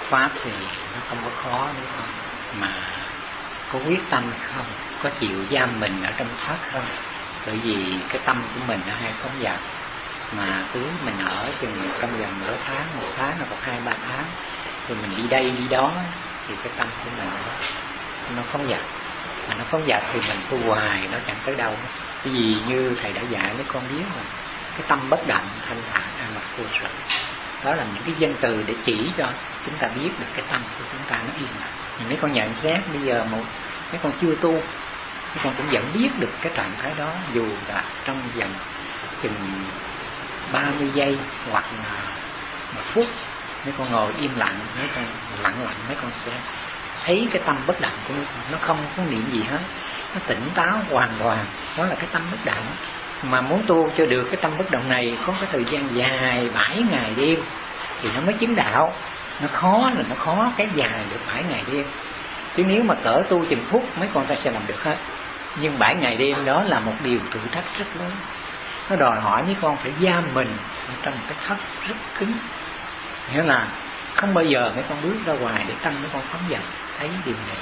pháp thì nó không có khó đúng không, mà có quyết tâm không, có chịu giam mình ở trong thất không. Bởi vì cái tâm của mình nó hay phóng dật, mà cứ mình ở chừng trong vòng nửa tháng, một tháng hoặc 2-3 tháng, rồi mình đi đây đi đó thì cái tâm của mình nó phóng dật. Mà nó phóng dật thì mình tu hoài nó chẳng tới đâu. Cái gì như thầy đã dạy mấy con biết mà cái tâm bất động, thanh thản, an lạc vô sự, đó là những cái danh từ để chỉ cho chúng ta biết được cái tâm của chúng ta nó yên lặng. Mấy con nhận xét bây giờ mấy con chưa tu, mấy con cũng vẫn biết được cái trạng thái đó, dù là trong vòng chừng 30 giây hoặc là 1 phút, mấy con ngồi im lặng, mấy con lặng, mấy con sẽ thấy cái tâm bất động của mấy con, nó không có niệm gì hết, nó tỉnh táo hoàn toàn. Đó là cái tâm bất động. Mà muốn tu cho được cái tâm bất động này có cái thời gian dài 7 ngày đêm thì nó mới chứng đạo. Nó khó là nó khó cái dài được 7 ngày đêm. Chứ nếu mà cỡ tu chừng phút mấy con ta sẽ làm được hết. Nhưng 7 ngày đêm đó là một điều thử thách rất lớn. Nó đòi hỏi mấy con phải giam mình trong một cái thất rất cứng. Nghĩa là không bao giờ mấy con bước ra ngoài để tâm mấy con phóng dật thấy điều này.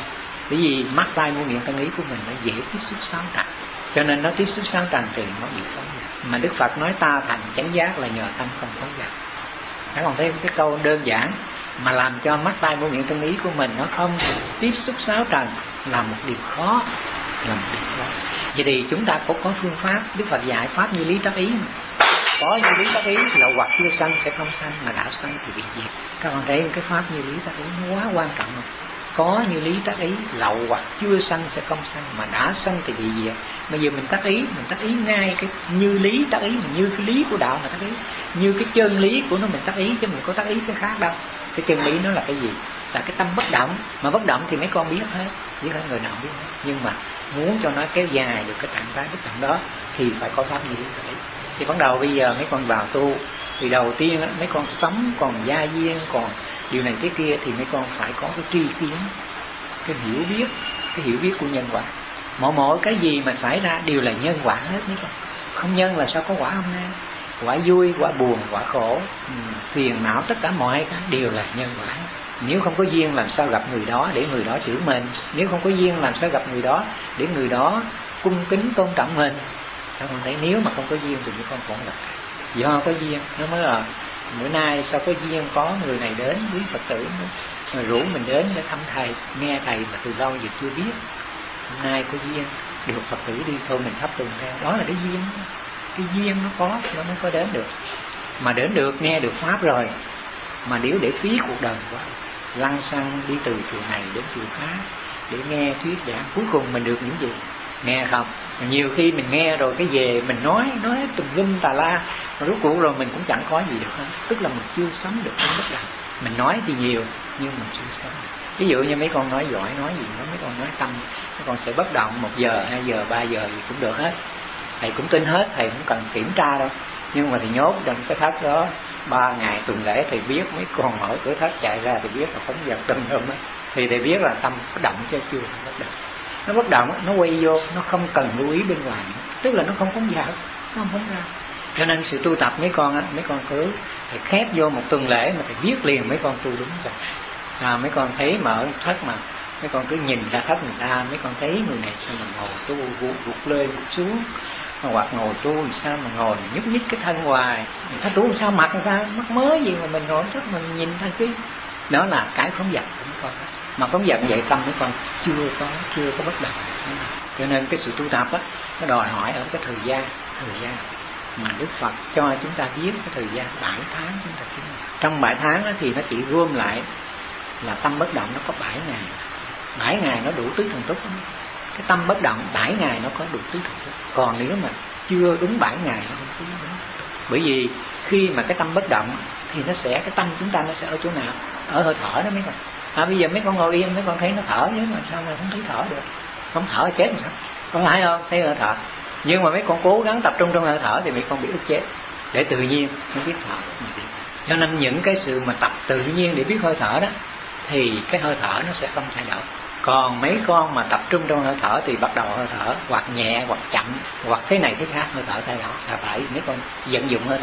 Bởi vì mắt tai mũi miệng thân ý của mình nó dễ tiếp xúc sáu trần, cho nên nó tiếp xúc sáu trần thì nó bị phóng dật. Mà Đức Phật nói ta thành chánh giác là nhờ tâm không phóng dật. Các con thấy cái câu đơn giản mà làm cho mắt tai mũi miệng thân ý của mình nó không tiếp xúc sáu trần là một điều khó, là một điều khó. Vậy thì chúng ta cũng có phương pháp. Đức Phật dạy pháp như lý tác ý mà. Có như lý tác ý là hoặc chưa sanh sẽ không sanh, mà đã sanh thì bị diệt. Các con thấy cái pháp như lý tác ý nó quá quan trọng rồi. Có như lý tác ý, lậu hoặc chưa sanh sẽ không sanh, mà đã sanh thì bị diệt. Bây giờ mình tác ý ngay cái như lý tác ý, như cái lý của đạo mà tác ý, như cái chân lý của nó mình tác ý, chứ mình có tác ý cái khác đâu. Cái chân lý nó là cái gì? Là cái tâm bất động. Mà bất động thì mấy con biết hết, biết hết, người nào biết hết. Nhưng mà muốn cho nó kéo dài được cái trạng thái bất động đó thì phải có pháp như lý tác ý. Thì bắt đầu bây giờ mấy con vào tu, thì đầu tiên mấy con sống còn gia duyên, còn điều này thế kia, thì mấy con phải có cái tri kiến, cái hiểu biết của nhân quả. Mỗi cái gì mà xảy ra đều là nhân quả hết mấy con. Không nhân là sao có quả hôm nay? Quả vui, quả buồn, quả khổ, phiền não, tất cả mọi cái đều là nhân quả. Nếu không có duyên làm sao gặp người đó để người đó chửi mình? Nếu không có duyên làm sao gặp người đó để người đó cung kính tôn trọng mình? Các con thấy nếu mà không có duyên thì mấy con cũng gặp. Do có duyên nó mới là bữa nay sao có duyên có người này đến, quý Phật tử rồi rủ mình đến để thăm thầy, nghe thầy mà từ lâu giờ chưa biết. Hôm nay có duyên được Phật tử đi thôi mình thắp tùng theo, đó là cái duyên. Cái duyên nó có nó mới có đến được. Mà đến được nghe được pháp rồi mà nếu để phí cuộc đời quá, lăn xăng đi từ chùa này đến chùa khác để nghe thuyết giảng, cuối cùng mình được những gì? Nghe không? Nhiều khi mình nghe rồi cái về mình nói tùm lum tà la, mà rốt cuộc rồi mình cũng chẳng có gì được hết. Tức là mình chưa sống được cái bất động. Mình nói thì nhiều nhưng mình chưa sống được. Ví dụ như mấy con nói giỏi, nói gì đó, mấy con nói tâm, mấy con sẽ bất động 1 giờ, 2 giờ, 3 giờ gì cũng được hết. Thầy cũng tin hết, thầy cũng cần kiểm tra đâu. Nhưng mà thầy nhốt trong cái thất đó 3 ngày tuần lễ, thầy biết mấy con mở cửa thất chạy ra thì biết là phóng dật tâm hôm đó. Thì thầy biết là tâm có động chứ chưa bất động. Nó bất động, nó quay vô, nó không cần lưu ý bên ngoài, tức là nó không phóng dật, nó không phóng ra. Cho nên sự tu tập mấy con cứ thầy khép vô 1 tuần lễ mà thầy biết liền mấy con tu đúng rồi. Mấy con thấy mở thất mà mấy con cứ nhìn ra thất người ta, mấy con thấy người này sao mà ngồi tu vụt lên vụt xuống, hoặc ngồi tu làm sao mà ngồi nhúc nhích cái thân hoài, người ta tu làm sao mặt người ta mắc mớ gì mà mình ngồi thất mình nhìn thay chứ. Đó là cái phóng dật của mấy con. Mà phóng dật vậy tâm mấy con chưa có bất động. Cho nên cái sự tu tập á, nó đòi hỏi ở cái thời gian mà Đức Phật cho chúng ta biết cái thời gian 7 tháng chúng ta chứng. Trong 7 tháng đó thì nó chỉ gom lại là tâm bất động nó có 7 ngày. 7 ngày nó đủ tứ thần túc. Cái tâm bất động 7 ngày nó có đủ tứ thần túc. Còn nếu mà chưa đúng 7 ngày nó không đúng. Bởi vì khi mà cái tâm bất động thì nó sẽ, cái tâm chúng ta nó sẽ ở chỗ nào? Ở hơi thở đó mấy con. Bây giờ mấy con ngồi yên mấy con thấy nó thở, nhưng mà sao mà không thấy thở được? Không thở chết sao? Có phải không? Thấy hơi thở. Nhưng mà mấy con cố gắng tập trung trong hơi thở thì mấy con bị ức chế để tự nhiên không biết thở. Cho nên những cái sự mà tập tự nhiên để biết hơi thở đó thì cái hơi thở nó sẽ không thay đổi. Còn mấy con mà tập trung trong hơi thở thì bắt đầu hơi thở hoặc nhẹ hoặc chậm hoặc thế này thế khác, hơi thở thay đổi. Là phải mấy con vận dụng hơi thở.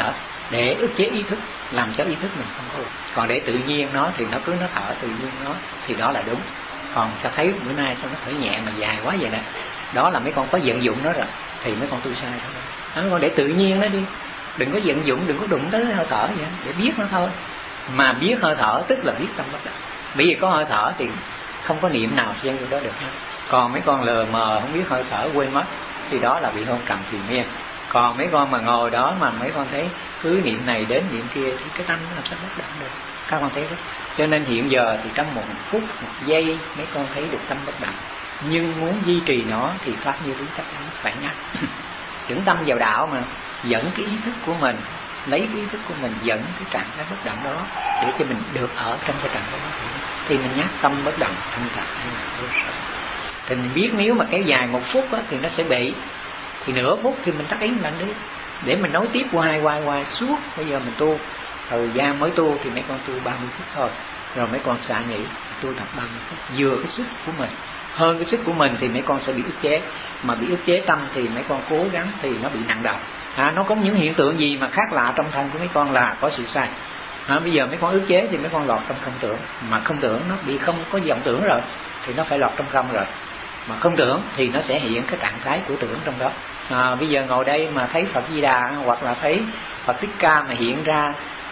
để ức chế ý thức, làm cho ý thức mình không có. Còn để tự nhiên nó thì nó cứ nó thở tự nhiên nó thì đó là đúng. Còn cho thấy bữa nay sao nó thở nhẹ mà dài quá vậy nè, đó là mấy con có vận dụng nó rồi thì mấy con tu sai thôi. Mấy con để tự nhiên nó đi, đừng có vận dụng, đừng có đụng tới hơi thở vậy, để biết nó thôi. Mà biết hơi thở tức là biết tâm bất động. Bởi vì có hơi thở thì không có niệm nào xen vô đó được hết. Còn mấy con lờ mờ không biết hơi thở quên mất thì đó là bị hôn trầm triền miên. Còn mấy con mà ngồi đó mà mấy con thấy cứ niệm này đến niệm kia thì cái tâm nó làm sao bất động được. Các con thấy đó. Cho nên hiện giờ thì trong 1 phút 1 giây mấy con thấy được tâm bất động. Nhưng muốn duy trì nó thì pháp như lý chắc chắn phải nhắc. Dẫn tâm vào đạo mà dẫn cái ý thức của mình, lấy cái ý thức của mình dẫn cái trạng thái bất động đó để cho mình được ở trong cái trạng thái đó. Thì mình nhắc tâm bất động thanh thản hay là vô sở. Thì mình biết nếu mà kéo dài 1 phút đó, thì nó sẽ bị. Thì nửa phút thì mình tắt ý mình đi, để mình nối tiếp hoài suốt. Bây giờ mình tu, thời gian mới tu thì mấy con tu 30 phút thôi, rồi mấy con xả nghỉ, tu tập 30 phút. Vừa cái sức của mình, hơn cái sức của mình thì mấy con sẽ bị ức chế. Mà bị ức chế tâm thì mấy con cố gắng thì nó bị nặng đầu. Nó có những hiện tượng gì mà khác lạ trong thân của mấy con là có sự sai. Bây giờ mấy con ức chế thì mấy con lọt trong không tưởng. Mà không tưởng nó bị không có vọng tưởng rồi thì nó phải lọt trong không rồi. Mà không tưởng thì nó sẽ hiện cái trạng thái của tưởng trong đó. Bây giờ ngồi đây mà thấy Phật Di Đà hoặc là thấy Phật Thích Ca mà hiện ra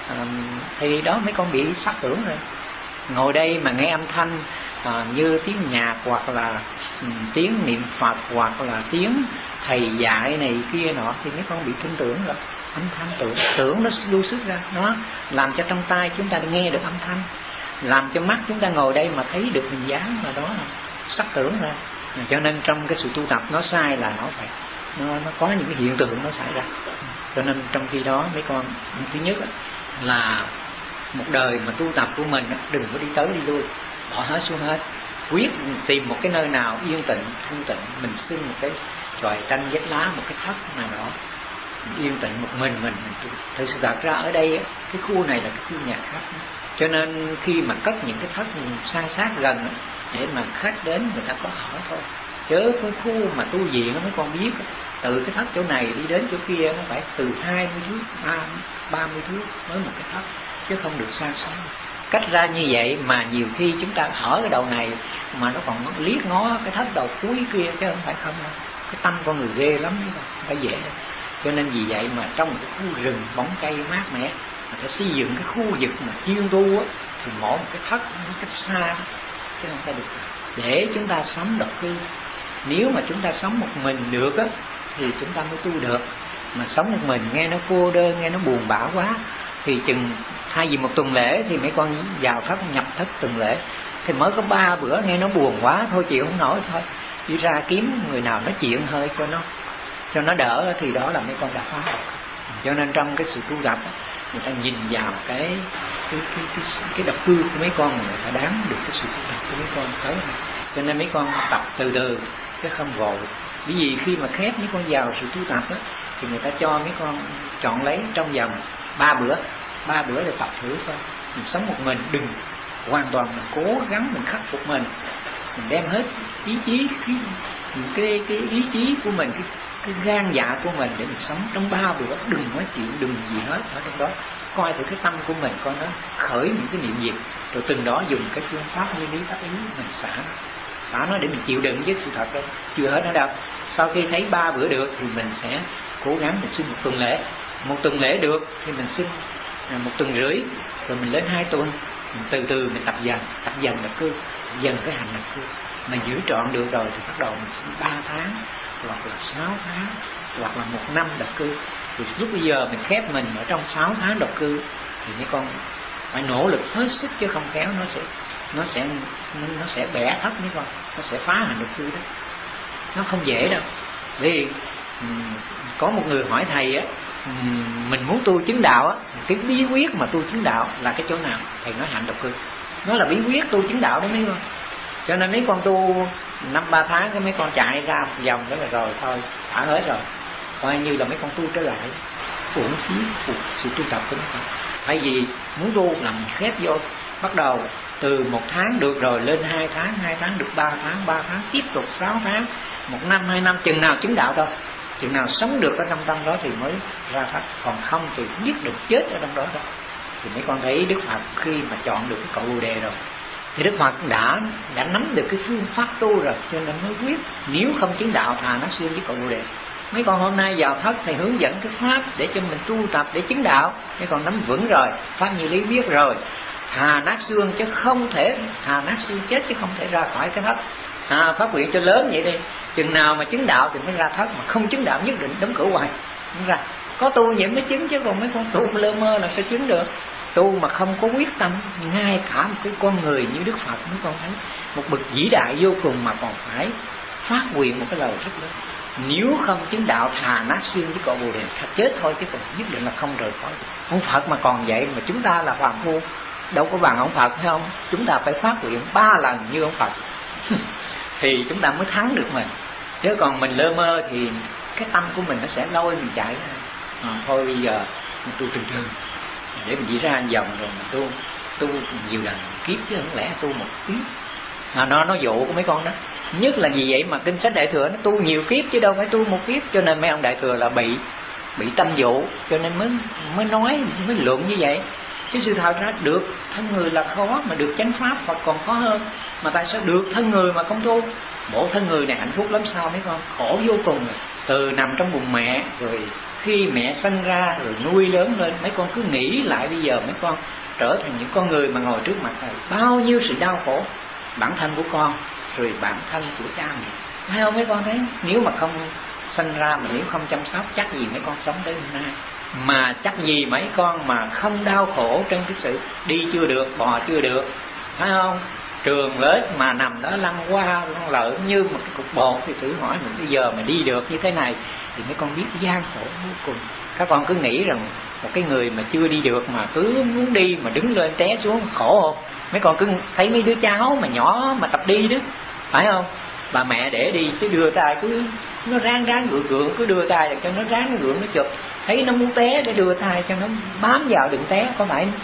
thì đó mấy con bị sắc tưởng rồi. Ngồi đây mà nghe âm thanh như tiếng nhạc hoặc là tiếng niệm Phật hoặc là tiếng thầy dạy này kia nọ thì mấy con bị tin tưởng rồi. Âm thanh tưởng nó lưu xuất ra, nó làm cho trong tai chúng ta nghe được âm thanh, làm cho mắt chúng ta ngồi đây mà thấy được hình dáng, mà đó là sắc tưởng ra. Cho nên trong cái sự tu tập nó sai là nó phải nó có những cái hiện tượng nó xảy ra. Cho nên trong khi đó mấy con, thứ nhất là một đời mà tu tập của mình đừng có đi tới đi lui, bỏ hết xuống hết, quyết tìm một cái nơi nào yên tĩnh thanh tịnh, mình xin một cái chòi tranh vách lá, một cái thất nào đó yên tĩnh một mình tu. Thực sự thật ra ở đây cái khu này là cái khu nhà khách, cho nên khi mà cất những cái thất san sát gần để mà khách đến người ta có hỏi thôi. Chứ cái khu mà tu viện mấy con biết, từ cái thất chỗ này đi đến chỗ kia nó phải từ 20 thước 30 thước mới một cái thất, chứ không được san sát. Cách ra như vậy mà nhiều khi chúng ta hở cái đầu này mà nó còn liếc ngó cái thất đầu cuối kia, chứ không phải không đâu. Cái tâm con người ghê lắm, không phải dễ đâu. Cho nên vì vậy mà trong một cái khu rừng bóng cây mát mẻ, mà phải xây dựng cái khu vực mà chuyên tu á, thì mỗi một cái thất nó cách xa, chứ không phải được. Để chúng ta sống độc cư. Nếu mà chúng ta sống một mình được á thì chúng ta mới tu được. Mà sống một mình nghe nó cô đơn, nghe nó buồn bã quá, thì chừng thay vì 1 tuần lễ thì mấy con vào thất nhập thất tuần lễ thì mới có 3 bữa nghe nó buồn quá thôi, chịu không nổi thôi, đi ra kiếm người nào nói chuyện hơi cho nó đỡ, thì đó là mấy con đã phá. Cho nên trong cái sự tu tập người ta nhìn vào cái độc cư của mấy con, người ta đáng được cái sự tu tập của mấy con tới. Cho nên mấy con tập từ từ chứ không vội. Bởi vì khi mà khép mấy con vào sự tu tập đó, thì người ta cho mấy con chọn lấy trong vòng 3 bữa để tập thử coi. Mình sống một mình, đừng hoàn toàn mình cố gắng mình khắc phục mình đem hết ý chí, cái ý chí của mình, cái gan dạ của mình để mình sống trong 3 bữa, đừng nói chuyện, đừng gì hết ở trong đó. Coi thử cái tâm của mình coi nó khởi những cái niệm gì, rồi từng đó dùng cái phương pháp nguyên lý pháp ý mình xả nó để mình chịu đựng với sự thật đâu, chưa hết nữa đâu. Sau khi thấy 3 bữa được thì mình sẽ cố gắng mình xin 1 tuần lễ. 1 tuần lễ được thì mình xin 1 tuần rưỡi, rồi mình lên 2 tuần, mình từ từ mình tập dần độc cư, dần cái hành độc cư. Mà giữ trọn được rồi thì bắt đầu mình xin 3 tháng, hoặc là 6 tháng, hoặc là 1 năm độc cư. Thì lúc bây giờ mình khép mình ở trong 6 tháng độc cư thì mấy con phải nỗ lực hết sức, chứ không khéo nó sẽ bẻ thấp mấy con, nó sẽ phá hành độc cư đó. Nó không dễ đâu. Vì có một người hỏi thầy á, mình muốn tu chứng đạo á, cái bí quyết mà tu chứng đạo là cái chỗ nào? Thầy nói hành độc cư, nó là bí quyết tu chứng đạo đó mấy con. Cho nên mấy con tu 5-3 tháng cái mấy con chạy ra một vòng đó là rồi thôi, xả hết rồi, coi như là mấy con tu trở lại, uổng phí sự tu tập của mấy con. Thay vì muốn tu là mình khép vô, bắt đầu từ 1 tháng được rồi lên 2 tháng, 2 tháng được 3 tháng, 3 tháng tiếp tục 6 tháng, 1 năm, 2 năm, chừng nào chứng đạo thôi. chừng nào sống được ở trong tâm đó thì mới ra thoát, còn không thì nhất định chết ở trong đó thôi. Thì mấy con thấy Đức Phật khi mà chọn được cái cội Bồ Đề rồi thì Đức Phật đã nắm được cái phương pháp tu rồi, cho nên mới quyết nếu không chứng đạo thà nát xương với cội Bồ Đề. Mấy con hôm nay vào thất thầy hướng dẫn cái pháp để cho mình tu tập để chứng đạo, mấy con nắm vững rồi, pháp như lý biết rồi, thà nát xương chứ không thể, thà nát xương chết chứ không thể ra khỏi cái thất. Phát nguyện cho lớn vậy đi, chừng nào mà chứng đạo thì mới ra thất, mà không chứng đạo nhất định đóng cửa hoài không ra. Có tu vậy mới chứng, chứ còn mấy con tu lơ mơ là sẽ chứng được. Tu mà không có quyết tâm, ngay cả một cái con người như Đức Phật mấy con thấy một bậc vĩ đại vô cùng mà còn phải phát nguyện một cái lời rất lớn, nếu không chứng đạo thà nát xương với cội Bồ Đề, thật chết thôi chứ còn nhất định là không rời khỏi. Ông Phật mà còn vậy, mà chúng ta là phàm phu đâu có bằng ông Phật, phải không? Chúng ta phải phát nguyện 3 lần như ông Phật thì chúng ta mới thắng được mình. Chứ còn mình lơ mơ thì cái tâm của mình nó sẽ lôi mình chạy. Thôi bây giờ mình tu từ từ để mình đi ra vòng rồi mình tu nhiều lần kiếp, chứ không lẽ tu một kiếp. Nó dụ của mấy con đó. Nhất là vì vậy mà kinh sách Đại Thừa nó tu nhiều kiếp chứ đâu phải tu một kiếp, cho nên mấy ông Đại Thừa là bị tâm dụ, cho nên mới nói, mới luận như vậy. Chứ sự thật ra được thân người là khó, mà được chánh pháp Phật còn khó hơn. Mà tại sao được thân người mà không tu? Bộ thân người này hạnh phúc lắm sao mấy con, khổ vô cùng rồi. Từ nằm trong bụng mẹ, rồi khi mẹ sinh ra rồi nuôi lớn lên, mấy con cứ nghĩ lại bây giờ mấy con trở thành những con người mà ngồi trước mặt này, bao nhiêu sự đau khổ, bản thân của con rồi bản thân của cha mẹ, thấy không mấy con thấy? Nếu mà không sinh ra, mà nếu không chăm sóc, chắc gì mấy con sống đến hôm nay. Mà chắc gì mấy con mà không đau khổ trên cái sự đi chưa được, bò chưa được, phải không? Trường lớp mà nằm đó lăn qua lăn lỡ như một cái cục bột, thì thử hỏi mình bây giờ mà đi được như thế này thì mấy con biết gian khổ vô cùng. Các con cứ nghĩ rằng một cái người mà chưa đi được mà cứ muốn đi mà đứng lên té xuống khổ không? Mấy con cứ thấy mấy đứa cháu mà nhỏ mà tập đi đó, phải không? Bà mẹ để đi chứ đưa tay cứ nó ráng gượng cứ đưa tay cho nó ráng gượng nó chụp, thấy nó muốn té để đưa tay cho nó bám vào đừng té. Có phải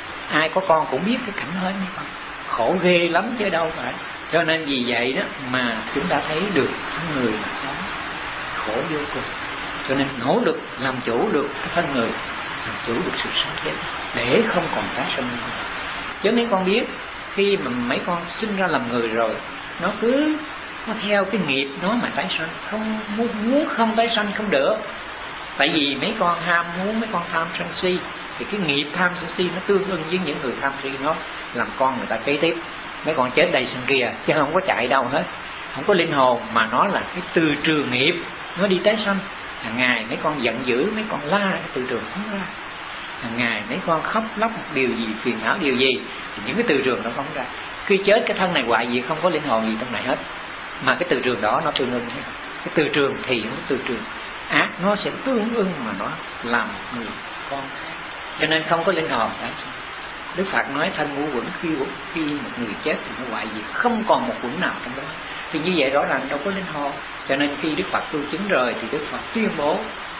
ai có con cũng biết cái cảnh hết mấy con, khổ ghê lắm chứ đâu phải. Cho nên vì vậy đó mà chúng ta thấy được thân người mà sống khổ vô cùng. Cho nên nỗ lực làm chủ được cái thân người, làm chủ được sự sống chết để không còn tái sinh nữa. Chứ mấy con biết khi mà mấy con sinh ra làm người rồi, nó cứ nó theo cái nghiệp nó mà tái sinh, không muốn không tái sinh không được. Tại vì mấy con ham muốn, mấy con tham sân si, thì cái nghiệp tham sân si nó tương ưng với những người tham si, nó làm con người ta kế tiếp. Mấy con chết đây sân kia chứ không có chạy đâu hết, không có linh hồn, mà nó là cái từ trường nghiệp, nó đi tái sanh. Hàng ngày mấy con giận dữ, mấy con la cái từ trường phóng ra. Hàng ngày mấy con khóc lóc một điều gì, phiền não điều gì, thì những cái từ trường nó phóng ra. Khi chết cái thân này hoại gì, không có linh hồn gì trong này hết, mà cái từ trường đó nó tương ưng. Cái từ trường thì nó từ trường ác, nó sẽ tương ưng mà nó làm người con khác, cho nên không có linh hồn. Đức Phật nói thân ngũ quẩn, khi một người chết thì nó hoại gì, không còn một quẩn nào trong đó. Thì như vậy rõ ràng đâu có linh hồn. Cho nên khi Đức Phật tu chứng rồi thì Đức Phật tuyên bố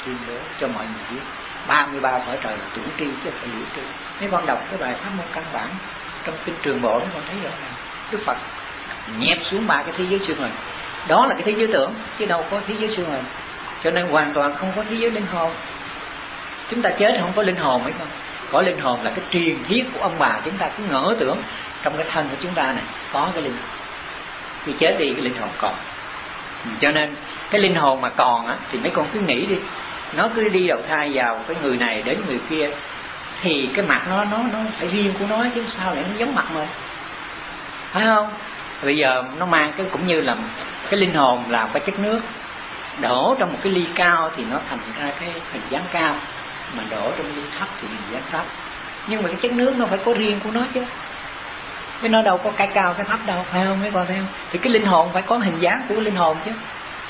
cho mọi người biết 33 cõi trời là tưởng tri chứ không phải liễu tri. Mấy con đọc cái bài pháp môn căn bản trong kinh Trường Bộ, mấy con thấy rõ ràng Đức Phật nhét xuống 3 cái thế giới siêu hình. Đó là cái thế giới tưởng chứ đâu có thế giới siêu hình. Cho nên hoàn toàn không có thế giới linh hồn. Chúng ta chết không có linh hồn mấy con. Có linh hồn là cái truyền thiết của ông bà, chúng ta cứ ngỡ tưởng trong cái thân của chúng ta này có cái linh hồn. Khi chết đi cái linh hồn còn. Cho nên cái linh hồn mà còn á, thì mấy con cứ nghĩ đi, nó cứ đi đầu thai vào cái người này đến người kia, thì cái mặt nó phải riêng của nó chứ sao lại nó giống mặt mình, phải không? Bây giờ nó mang cái cũng như là cái linh hồn là cái chất nước đổ trong một cái ly cao thì nó thành ra cái hình dáng cao, mà đổ trong ly thấp thì hình dáng thấp. Nhưng mà cái chất nước nó phải có riêng của nó chứ, cái nó đâu có cái cao cái thấp đâu, phải không mấy con thấy không? Thì cái linh hồn phải có hình dáng của linh hồn chứ.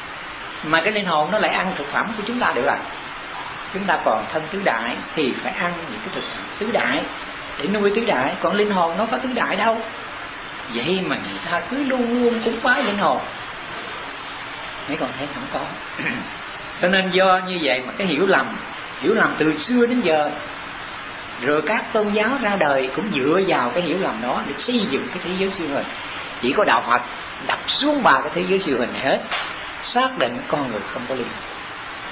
Mà cái linh hồn nó lại ăn thực phẩm của chúng ta được à? Chúng ta còn thân tứ đại thì phải ăn những cái thực phẩm tứ đại để nuôi tứ đại, còn linh hồn nó có tứ đại đâu. Vậy mà người ta cứ luôn luôn cúng bái linh hồn, mấy con thấy không có. Cho nên do như vậy mà cái hiểu lầm từ xưa đến giờ, rồi các tôn giáo ra đời cũng dựa vào cái hiểu lầm đó để xây dựng cái thế giới siêu hình. Chỉ có đạo Phật đập xuống 3 cái thế giới siêu hình hết, xác định con người không có linh hồn.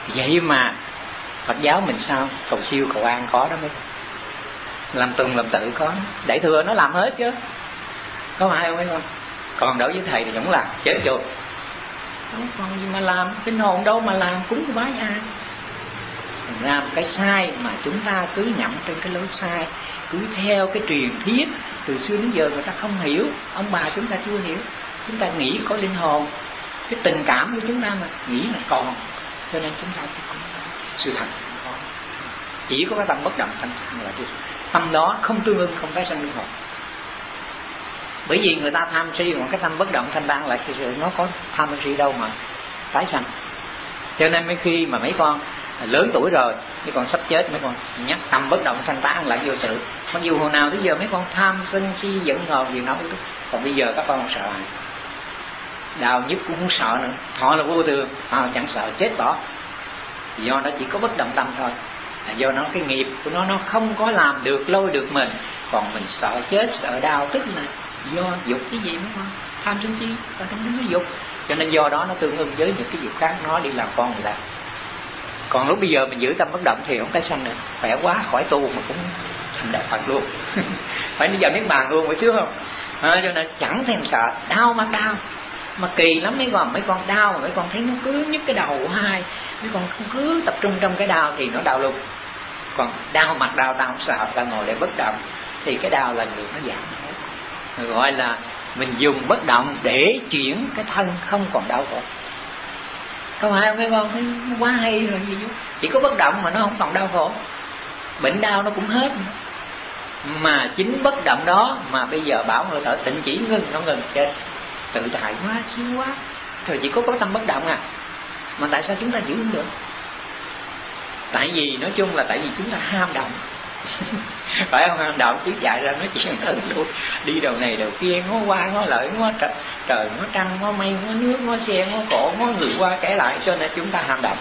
Vậy mà Phật giáo mình sao? Cầu siêu cầu an có đó mấy con. Làm tuần làm tự có, Đại thừa nó làm hết chứ, có phải không mấy con? Còn đối với thầy thì vẫn làm chết rồi. Không còn gì mà làm, kinh hồn đâu mà làm, cúng bái ai. Làm cái sai mà chúng ta cứ nhậm trên cái lối sai, cứ theo cái truyền thuyết từ xưa đến giờ người ta không hiểu, ông bà chúng ta chưa hiểu. Chúng ta nghĩ có linh hồn, cái tình cảm của chúng ta mà nghĩ là còn, cho nên chúng ta cũng sự thật không có. Chỉ có cái tâm bất động thanh thản là được. Tâm đó không tương ưng, không tái sanh luân hồi. Bởi vì người ta tham si, còn cái tâm bất động thanh thản lại thì nó có tham si đâu mà tái sanh. Cho nên mấy khi mà mấy con lớn tuổi rồi, mấy con sắp chết, mấy con nhắc tâm bất động thanh tán lại vô sự. Mặc dù hồi nào tới giờ mấy con tham sân si giận hờn gì nói, còn bây giờ các con không sợ ai, đau nhức cũng không sợ nữa. Thọ là vô thường, chẳng sợ chết bỏ. Do nó chỉ có bất động tâm thôi, là do nó cái nghiệp của nó không có làm được lôi được mình. Còn mình sợ chết, sợ đau, tức là do dục cái gì mấy con, tham sân si ở trong đó nó dục. Cho nên do đó nó tương ưng với những cái dục khác, nó đi làm con người ta. Còn lúc bây giờ mình giữ tâm bất động thì không tái sanh nữa, khỏe quá, khỏi tu mà cũng thành đại Phật luôn. Phải đi vào niết bàn luôn, phải chứ không? Cho nên chẳng thèm sợ, đau mà đau. Mà kỳ lắm mấy con đau mà mấy con thấy nó cứ nhức cái đầu hai, mấy con cứ tập trung trong cái đau thì nó đau luôn. Còn đau mặt đau tao không sợ, tao ngồi để bất động thì cái đau là người nó giảm hết. Gọi là mình dùng bất động để chuyển cái thân không còn đau khổ. Không phải không mấy con, thấy nó quá hay rồi gì chứ. Chỉ có bất động mà nó không còn đau khổ, bệnh đau nó cũng hết. Mà chính bất động đó mà bây giờ bảo người thở tịnh chỉ ngưng, nó ngừng chết. Tự tại quá, siêu quá. Rồi chỉ có tâm bất động à. Mà tại sao chúng ta giữ không được? Tại vì nói chung là tại vì chúng ta ham động. Phải không? Ham động cứ chạy ra nói chuyện thân luôn, đi đầu này đầu kia, ngó qua ngó lợi, ngó trời ngó trăng, ngó mây, ngó nước, ngó xe, ngó cổ, ngó người qua kể lại, cho nên chúng ta ham động.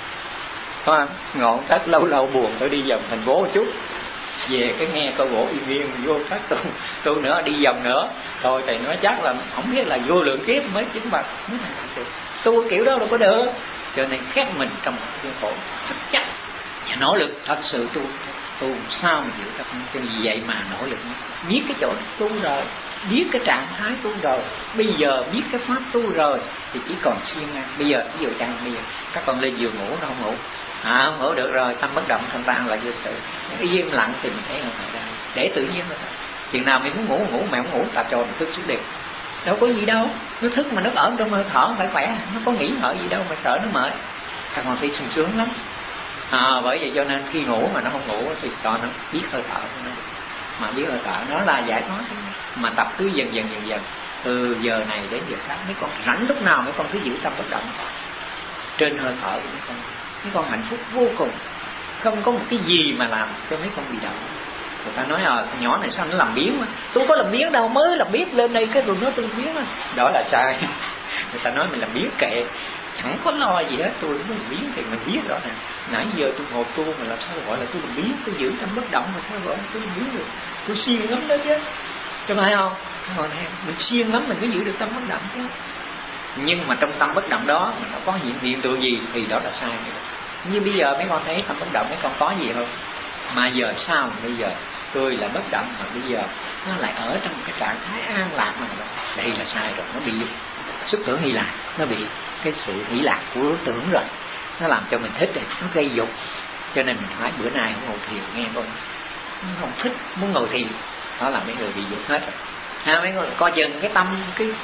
Phải không? Ngọn tất lâu lâu buồn tôi đi vòng thành phố một chút, về cái nghe câu gỗ yên yên vô phát tu nữa, đi vòng nữa thôi thầy nói chắc là không biết là vô lượng kiếp mới chứng mặt mới thành được. Tu kiểu đó đâu có được. Cho nên khép mình trong một cái khổ thật chắc và nỗ lực thật sự tu sao mà giữ tập. Cho vì vậy mà nỗ lực biết cái chỗ tu rồi, biết cái trạng thái tu rồi, bây giờ biết cái pháp tu rồi thì chỉ còn siêng năng. Bây giờ ví dụ chẳng bây giờ các con lên giường ngủ nó không ngủ, không ngủ được rồi, tâm bất động thanh tan lại vô sự, im lặng thì mình thấy là phải đây để tự nhiên thôi. Chừng nào mình muốn ngủ mẹ không ngủ, ta cho mình thức xuống đi, đâu có gì đâu. Nó thức mà nó ở trong hơi thở phải khỏe, nó có nghĩ ngợi gì đâu mà sợ nó mệt. Các con thấy sung sướng lắm. Bởi vậy cho nên khi ngủ mà nó không ngủ thì cho nó biết hơi thở của nó. Mà biết hơi thở nó là giải thoát. Mà tập cứ dần từ giờ này đến giờ khác, mấy con rảnh lúc nào mấy con cứ giữ tâm bất động trên hơi thở của mấy con hạnh phúc vô cùng. Không có một cái gì mà làm cho mấy con bị động. Người ta nói nhỏ này sao nó làm biếng mà. Tôi có làm biếng đâu, mới làm biếng lên đây cái rồi nói tôi biếng á. Đó là sai. Người ta nói mình làm biếng kệ, chẳng có lo gì hết. Tôi mới làm biếng thì mình biết rõ nè. Nãy giờ tôi ngồi tu mà làm sao gọi là tôi làm biếng, tôi giữ tâm bất động mà sao gọi là tôi làm biếng được. Tôi siêng lắm đó chứ. Cho phải không? Mình siêng lắm mình mới giữ được tâm bất động chứ. Nhưng mà trong tâm bất động đó mà nó có hiện tượng gì thì đó là sai. Như bây giờ mấy con thấy tâm bất động mấy con có gì không? Mà giờ sao bây giờ tôi là bất động mà bây giờ nó lại ở trong cái trạng thái an lạc mà đây là sai rồi. Nó bị xuất tưởng hỷ lạc, nó bị cái sự hỷ lạc của đối tượng rồi, nó làm cho mình thích rồi, nó gây dục. Cho nên mình phải bữa nay không ngồi thiền nghe coi, không thích muốn ngồi thiền, đó là mấy người bị dục hết rồi. Mấy người coi chừng cái tâm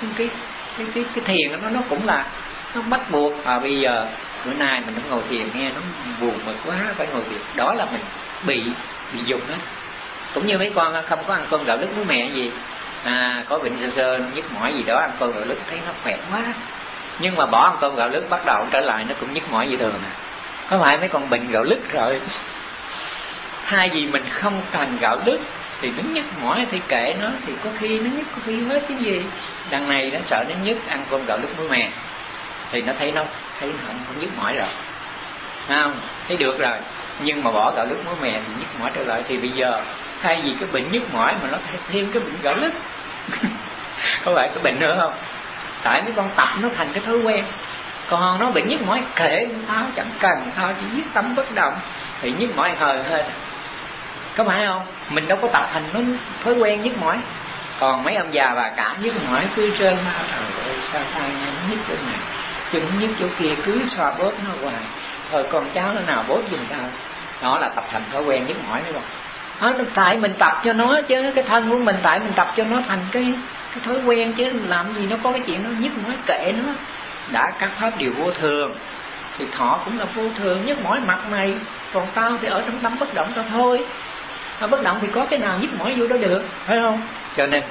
cái thiền nó cũng là nó bắt buộc. Bây giờ bữa nay mình không ngồi thiền nghe nó buồn bực quá phải ngồi thiền, đó là mình bị dục hết. Cũng như mấy con không có ăn cơm gạo lứt muối mè gì, có bệnh sơ nhức mỏi gì đó, ăn cơm gạo lứt thấy nó khỏe quá, nhưng mà bỏ ăn cơm gạo lứt bắt đầu trở lại nó cũng nhức mỏi như thường à. Có phải mấy con bệnh gạo lứt rồi. Hai gì mình không cần gạo lứt thì nó nhức mỏi thì kệ nó, thì có khi nó nhức có khi hết cái gì. Đằng này nó sợ nó nhức, ăn cơm gạo lứt muối mè thì nó thấy nó không nhức mỏi rồi, không thấy được rồi. Nhưng mà bỏ gạo lứt muối mè thì nhức mỏi trở lại. Thì bây giờ thay vì cái bệnh nhức mỏi mà nó thêm cái bệnh gạo lứt có phải cái bệnh nữa không? Tại mấy con tập nó thành cái thói quen. Còn nó bị nhức mỏi kệ tao, chẳng cần tao, chỉ biết tâm bất động thì nhức mỏi hời hết. Có phải không? Mình đâu có tập thành nó thói quen nhức mỏi. Còn mấy ông già bà cả nhức mỏi cứ trên mà trời ơi sao tay nhức chỗ này, chân nhức chỗ kia, cứ xoa bóp nó hoài. Thôi con cháu nó nào bóp giùm tao. Đó là tập thành thói quen nhức mỏi đấy không? Đó, tại mình tập cho nó chứ, cái thân của mình tại mình tập cho nó thành cái thói quen chứ, làm gì nó có cái chuyện nó nhức mỏi kệ nó. Đã các pháp đều vô thường thì thọ cũng là vô thường, nhức mỏi mặt mày. Còn tao thì ở trong tâm bất động tao thôi. Bất động thì có cái nào nhức mỏi vô đó được, phải không? Cho nên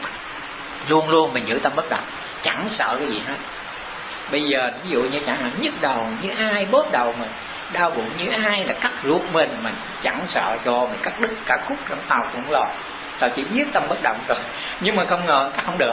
luôn luôn mình giữ tâm bất động, chẳng sợ cái gì hết. Bây giờ ví dụ như chẳng hạn nhức đầu như ai bóp đầu mình, đau bụng như ai là cắt ruột mình chẳng sợ, cho mình cắt đứt cả khúc trong tàu cũng lo. Tao chỉ biết tâm bất động rồi, nhưng mà không ngờ cắt không được.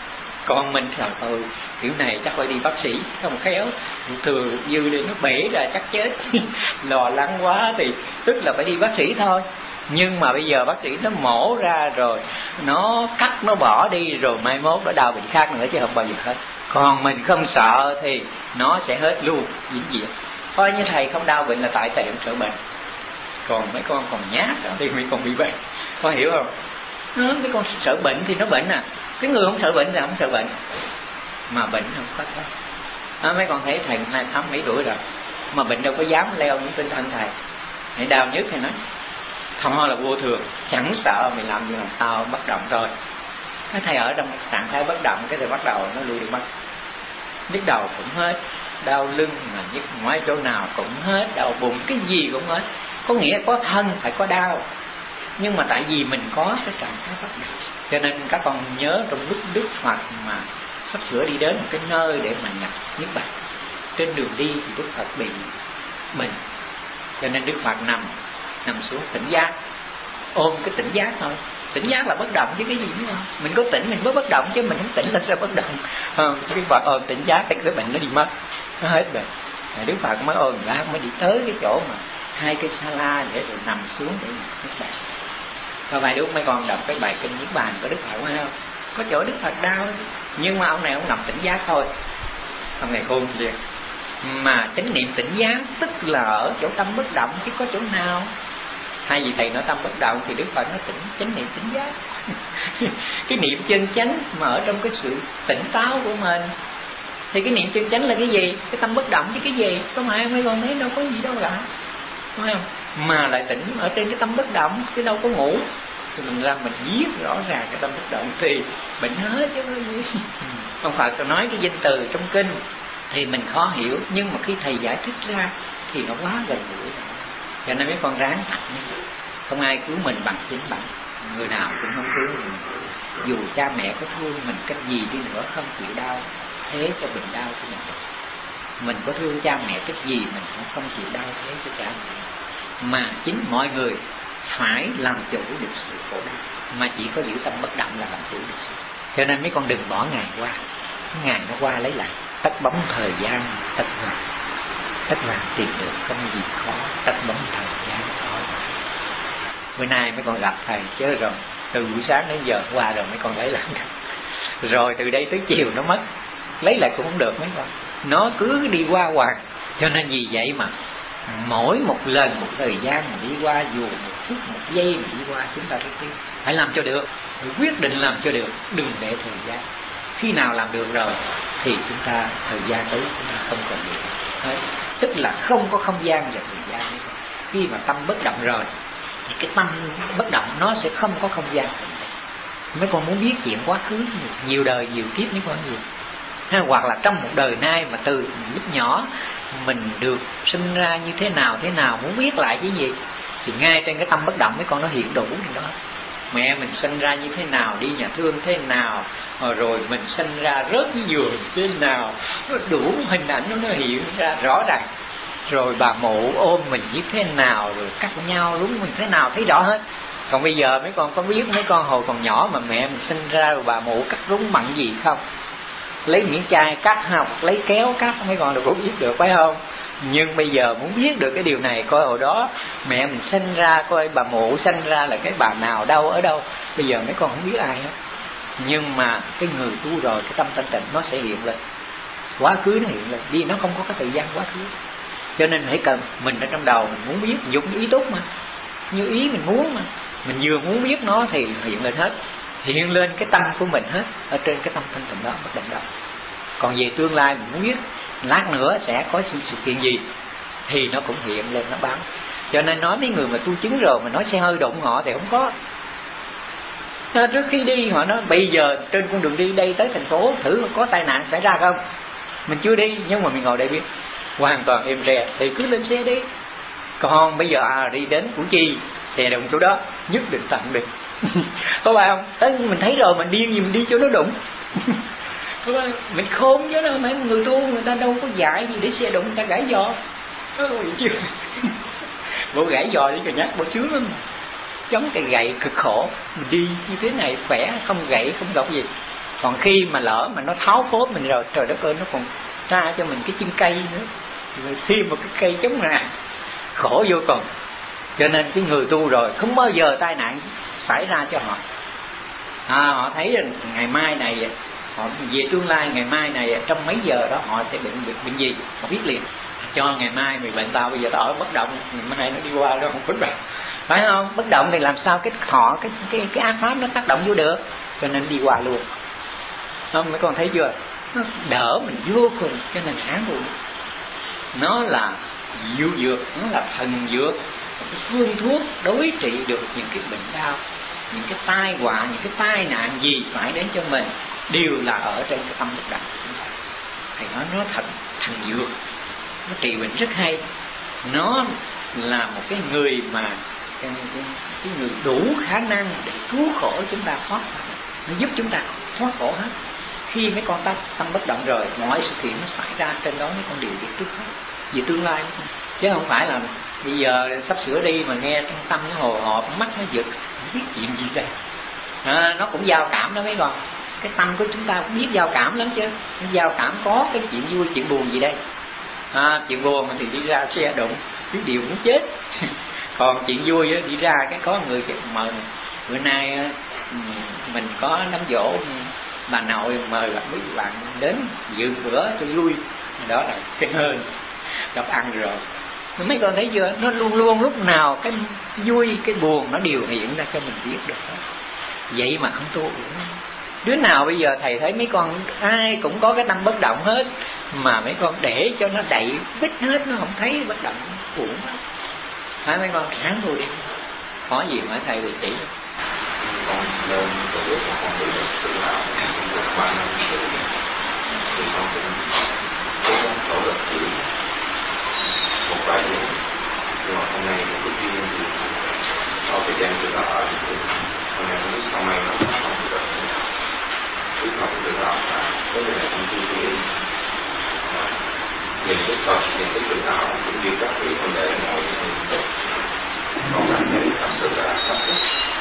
Còn mình trời ơi, kiểu này chắc phải đi bác sĩ, không khéo thừa dư lên nó bể ra chắc chết. Lo lắng quá thì tức là phải đi bác sĩ thôi. Nhưng mà bây giờ bác sĩ nó mổ ra rồi, nó cắt nó bỏ đi rồi mai mốt nó đau bệnh khác nữa chứ không bao giờ hết. Còn mình không sợ thì nó sẽ hết luôn, vĩnh viễn. Coi như thầy không đau bệnh là tại thầy không sợ bệnh. Còn mấy con còn nhát thì mấy con bị bệnh, có hiểu không? Mấy con sợ bệnh thì nó bệnh à. Cái người không sợ bệnh thì không sợ bệnh, mà bệnh không có thôi. Mấy con thấy thầy nay 80 tuổi rồi mà bệnh đâu có dám leo những trên thân thầy. Hãy đau nhất thì nói thọ là vô thường, chẳng sợ, mày làm gì làm tao bất động rồi. Cái thầy ở trong trạng thái bất động, cái thầy bắt đầu nó lui được mất. Nhức đầu cũng hết, đau lưng mà nhức mỏi chỗ nào cũng hết, đau bụng cái gì cũng hết. Có nghĩa có thân phải có đau, nhưng mà tại vì mình có cái trạng thái bất động. Cho nên các con nhớ trong lúc Đức Phật mà sắp sửa đi đến một cái nơi để mà nhập niết bàn, trên đường đi thì Đức Phật bị bệnh, cho nên Đức Phật nằm xuống tỉnh giác, ôm cái tỉnh giác thôi. Tỉnh giác là bất động chứ cái gì nữa không? Mình có tỉnh mình mới bất động chứ mình không tỉnh là sao bất động? Đức Phật ôm tỉnh giác thì cái bệnh nó đi mất, nó hết bệnh. Đức Phật mới ôm ra mới đi tới cái chỗ mà 2 cây sa la để rồi nằm xuống để niết bàn. Và vài đứa mấy con đọc cái bài kinh niết bàn của Đức Phật phải không? Có chỗ Đức Phật đau nhưng mà ông này ông nằm tỉnh giác thôi, ông này khôn liền. Mà chánh niệm tỉnh giác tức là ở chỗ tâm bất động chứ có chỗ nào. Hay vì thầy nói tâm bất động thì Đức Phật nói chánh niệm tỉnh giác. Cái niệm chân chánh mà ở trong cái sự tỉnh táo của mình. Thì cái niệm chân chánh là cái gì? Cái tâm bất động chứ cái gì? Có phải mấy con thấy đâu có gì đâu cả, phải không? Mà lại tỉnh ở trên cái tâm bất động chứ đâu có ngủ. Thì mình ra mình viết rõ ràng cái tâm bất động thì bệnh hết chứ có gì. Ông Phật nói cái danh từ trong kinh thì mình khó hiểu, nhưng mà khi thầy giải thích ra thì nó quá gần gũi rồi. Cho nên mấy con ráng tập như vậy. Không ai cứu mình bằng chính bản, người nào cũng không cứu mình. Dù cha mẹ có thương mình cách gì đi nữa không chịu đau thế cho mình đau của mình có thương cha mẹ cách gì mình cũng không chịu đau thế cho cha mẹ. Mà chính mọi người phải làm chủ được sự khổ đau, mà chỉ có giữ tâm bất động là làm chủ được sự. Cho nên mấy con đừng bỏ ngày qua, ngày nó qua lấy lại. Tắt bóng thời gian tắt vàng tìm được không gì khó, tắt bóng thời gian khó. Bữa nay mấy con gặp thầy chứ rồi từ buổi sáng đến giờ qua rồi mấy con lấy lại rồi từ đây tới chiều nó mất, lấy lại cũng không được mấy con, nó cứ đi qua hoài. Cho nên vì vậy mà mỗi một lần một thời gian mà đi qua, dù một phút một giây mà đi qua, chúng ta phải làm cho được, phải quyết định làm cho được, đừng để thời gian. Khi nào làm được rồi thì chúng ta thời gian tới chúng ta không còn gì hết. Tức là không có không gian và thời gian. Khi mà tâm bất động rồi thì cái tâm bất động nó sẽ không có không gian. Mấy con muốn biết chuyện quá khứ nhiều đời nhiều kiếp mấy con gì, hoặc là trong một đời nay mà từ lúc nhỏ mình được sinh ra như thế nào muốn biết lại cái gì thì ngay trên cái tâm bất động mấy con nó hiện đủ rồi đó. Mẹ mình sinh ra như thế nào, đi nhà thương thế nào, rồi mình sinh ra rớt cái giường thế nào, nó đủ hình ảnh nó hiện ra rõ ràng. Rồi bà mụ ôm mình như thế nào, rồi cắt nhau đúng mình thế nào thấy rõ hết. Còn bây giờ mấy con có biết mấy con hồi còn nhỏ mà mẹ mình sinh ra rồi bà mụ cắt rúng bằng gì không? Lấy miếng chai cắt không, lấy kéo cắt, mấy con đều cũng biết được phải không? Nhưng bây giờ muốn biết được cái điều này, coi hồi đó mẹ mình sinh ra, coi bà mụ sinh ra là cái bà nào đâu ở đâu, bây giờ mấy con không biết ai hết. Nhưng mà cái người tu rồi, cái tâm thanh tịnh nó sẽ hiện lên. quá khứ nó hiện lên, vì nó không có cái thời gian quá khứ. Cho nên hãy cần mình ở trong đầu mình muốn biết, dùng ý tốt mà, như ý mình muốn mà, mình vừa muốn biết nó thì hiện lên hết, hiện lên cái tâm của mình hết ở trên cái tâm thanh tịnh đó, bất động đó. Còn về tương lai mình muốn biết lát nữa sẽ có sự kiện gì thì nó cũng hiện lên, nó báo. Cho nên nói mấy người mà tu chứng rồi mà nói xe hơi đụng họ thì không có. Trước khi đi họ nói bây giờ trên con đường đi đây tới thành phố thử có tai nạn xảy ra không. Mình chưa đi nhưng mà mình ngồi đây biết hoàn toàn êm rè thì cứ lên xe đi. Còn bây giờ đi đến Củ Chi xe đụng chỗ đó nhất định tận đi. Có phải không? Tới mình thấy rồi mình điên gì mình đi chỗ nó đụng. Mình khôn chứ đâu, mấy người tu người ta đâu có dạy gì để xe đụng người ta gãy giò. Bộ gãy giò đi rồi nhắc bộ sướng lắm. Chống cây gậy cực khổ, mình đi như thế này khỏe, không gãy không gặp gì. Còn khi mà lỡ mà nó tháo khớp mình rồi, trời đất ơi, nó còn ra cho mình cái chân cây nữa, rồi thêm một cái cây chống nạn, khổ vô cùng. Cho nên cái người tu rồi không bao giờ tai nạn xảy ra cho họ. Họ thấy rằng ngày mai này, họ về tương lai ngày mai này trong mấy giờ đó họ sẽ bệnh gì, họ biết liền. Cho ngày mai mày bệnh tao, bây giờ tao ở bất động, ngày mai nó đi qua đó không có bệnh, phải không? Bất động thì làm sao cái thọ cái ác pháp nó tác động vô được, cho nên đi qua luôn. Không, mấy con thấy chưa? Nó đỡ mình vô cùng, cho nên sáng luôn. Nó là diệu dược, nó là thần dược, cái phương thuốc đối trị được những cái bệnh đau, những cái tai họa, những cái tai nạn gì phải đến cho mình đều là ở trên cái tâm bất động. Thầy nói nó thần dược, nó trị bệnh rất hay. Nó là một cái người mà cái người đủ khả năng để cứu khổ chúng ta thoát, nó giúp chúng ta thoát khổ hết. Khi mấy con tâm bất động rồi, mọi sự kiện nó xảy ra trên đó mấy con đều biết trước hết về tương lai, chứ không phải là bây giờ sắp sửa đi mà nghe trong tâm nó hồi hộp, mắt nó giật, không biết chuyện gì đây. Nó cũng giao cảm đó mấy con. Cái tâm của chúng ta cũng biết giao cảm lắm chứ. Nó giao cảm có cái chuyện vui chuyện buồn gì đây. Chuyện buồn thì đi ra xe đụng biết điều muốn chết. Còn chuyện vui đi ra cái có người mời bữa nay mình có đám giỗ bà nội mời gặp mấy bạn đến dự bữa cho vui, đó là cái hơn gặp ăn rồi. Mấy con thấy chưa, nó luôn luôn lúc nào cái vui cái buồn nó đều hiện ra cho mình biết được. Vậy mà không tu. Đứa nào bây giờ thầy thấy mấy con ai cũng có cái tâm bất động hết, mà mấy con để cho nó đậy bít hết, nó không thấy bất động, uổng lắm. Thấy mấy con sáng thôi đi, có gì hỏi thầy thì chỉ. Con lên tổ chức con tự tự làm được 3 năm thì con cũng cố gắng nỗ lực chỉ một vài điều, nhưng mà hôm nay một cái duyên thì sau thời gian tự đạo thì hôm nay không biết sau này nó không được biết học tự đạo là có thể là con suy nghĩ nhìn cái Phật, nhìn cái tự đạo cũng như các vị con đệ ngồi con cảm thấy thật sự là thất sức.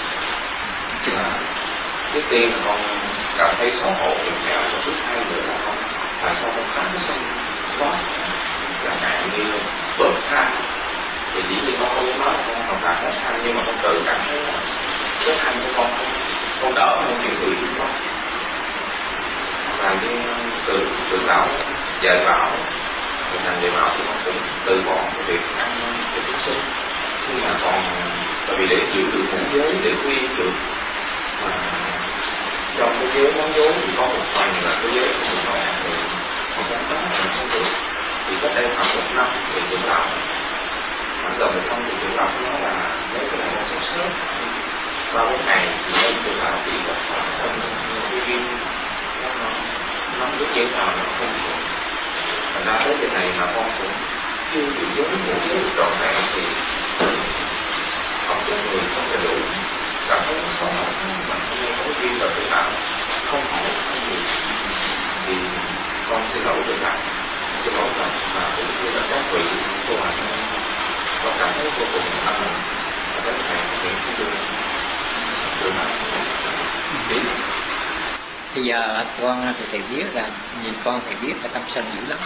Trước tiên con cảm thấy xấu hổ vì mèo, và thứ hai nữa là con tại sao con khám nó xong quá là ngại như bớt than. Thì chỉ vì con không nói con cảm thấy than, nhưng mà con tự cảm thấy là cái than của con đỡ hơn những người xung quanh. Và cái tự đạo dạy bảo, thực hành dạy bảo thì con cũng từ bỏ cái việc ăn cái chúng sinh. Nhưng mà còn tại vì để giữ được ngũ giới, để quy được mà trong cái giới món vốn thì có một phần là cái giới của sự nói thì một cái đó là không được. Thì cách đây khoảng 1 năm thì tự đạo khoảng gần 1 năm thì tự đạo nó là lấy cái này là sắp xếp 30 ngày thì lấy tự đạo thì gặp khoảng xong cái viên nó biết như nào nó không được. Thành ra tới cái này mà con cũng chưa chịu giới ngũ giới được trọn vẹn thì học chất người không đầy đủ, cảm thấy nó xấu hổ mà không nghe có duyên vào tự đạo, không hỏi không gì thì con xin lỗi tự đạo, xin lỗi Phật và cũng như là các vị cô bạn. Con cảm thấy vô cùng ấm áp và cái này hiện không được tự đạo biết. Bây giờ con thì thầy biết là nhìn con thì biết cái tâm sân dữ lắm.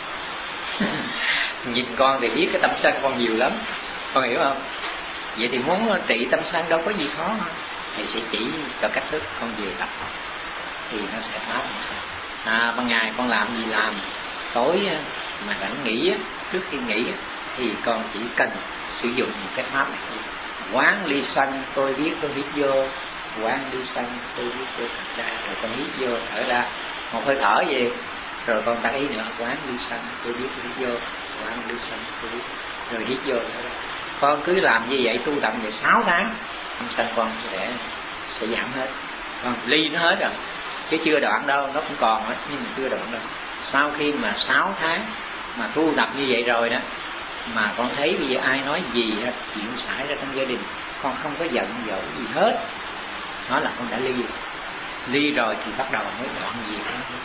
Nhìn con thì biết cái tâm sân con nhiều lắm, con hiểu không? Vậy thì muốn trị tâm sân đâu có gì khó mà. Thầy sẽ chỉ cho cách thức con về tập thì nó sẽ phá tâm sân. Ban ngày con làm gì làm, tối mà rảnh nghỉ trước khi nghỉ thì con chỉ cần sử dụng một cái pháp này thôi. Quán ly sanh tôi biết tôi hít vô, quán ly sanh tôi biết tôi thở ra, rồi con hít vô thở ra một hơi thở về, rồi con ta ý nữa quán ly sanh tôi biết tôi hít vô, quán ly sanh tôi biết, rồi hít vô thở ra. Con cứ làm như vậy tu tập về 6 tháng, âm sanh con sẽ giảm hết. Con ly nó hết rồi, chứ chưa đoạn đâu, nó cũng còn hết nhưng mà chưa đoạn đâu. Sau khi mà 6 tháng mà tu tập như vậy rồi đó, mà con thấy bây giờ ai nói gì chuyện xảy ra trong gia đình, con không có giận dỗi gì hết, đó là con đã ly rồi thì bắt đầu mới đoạn gì.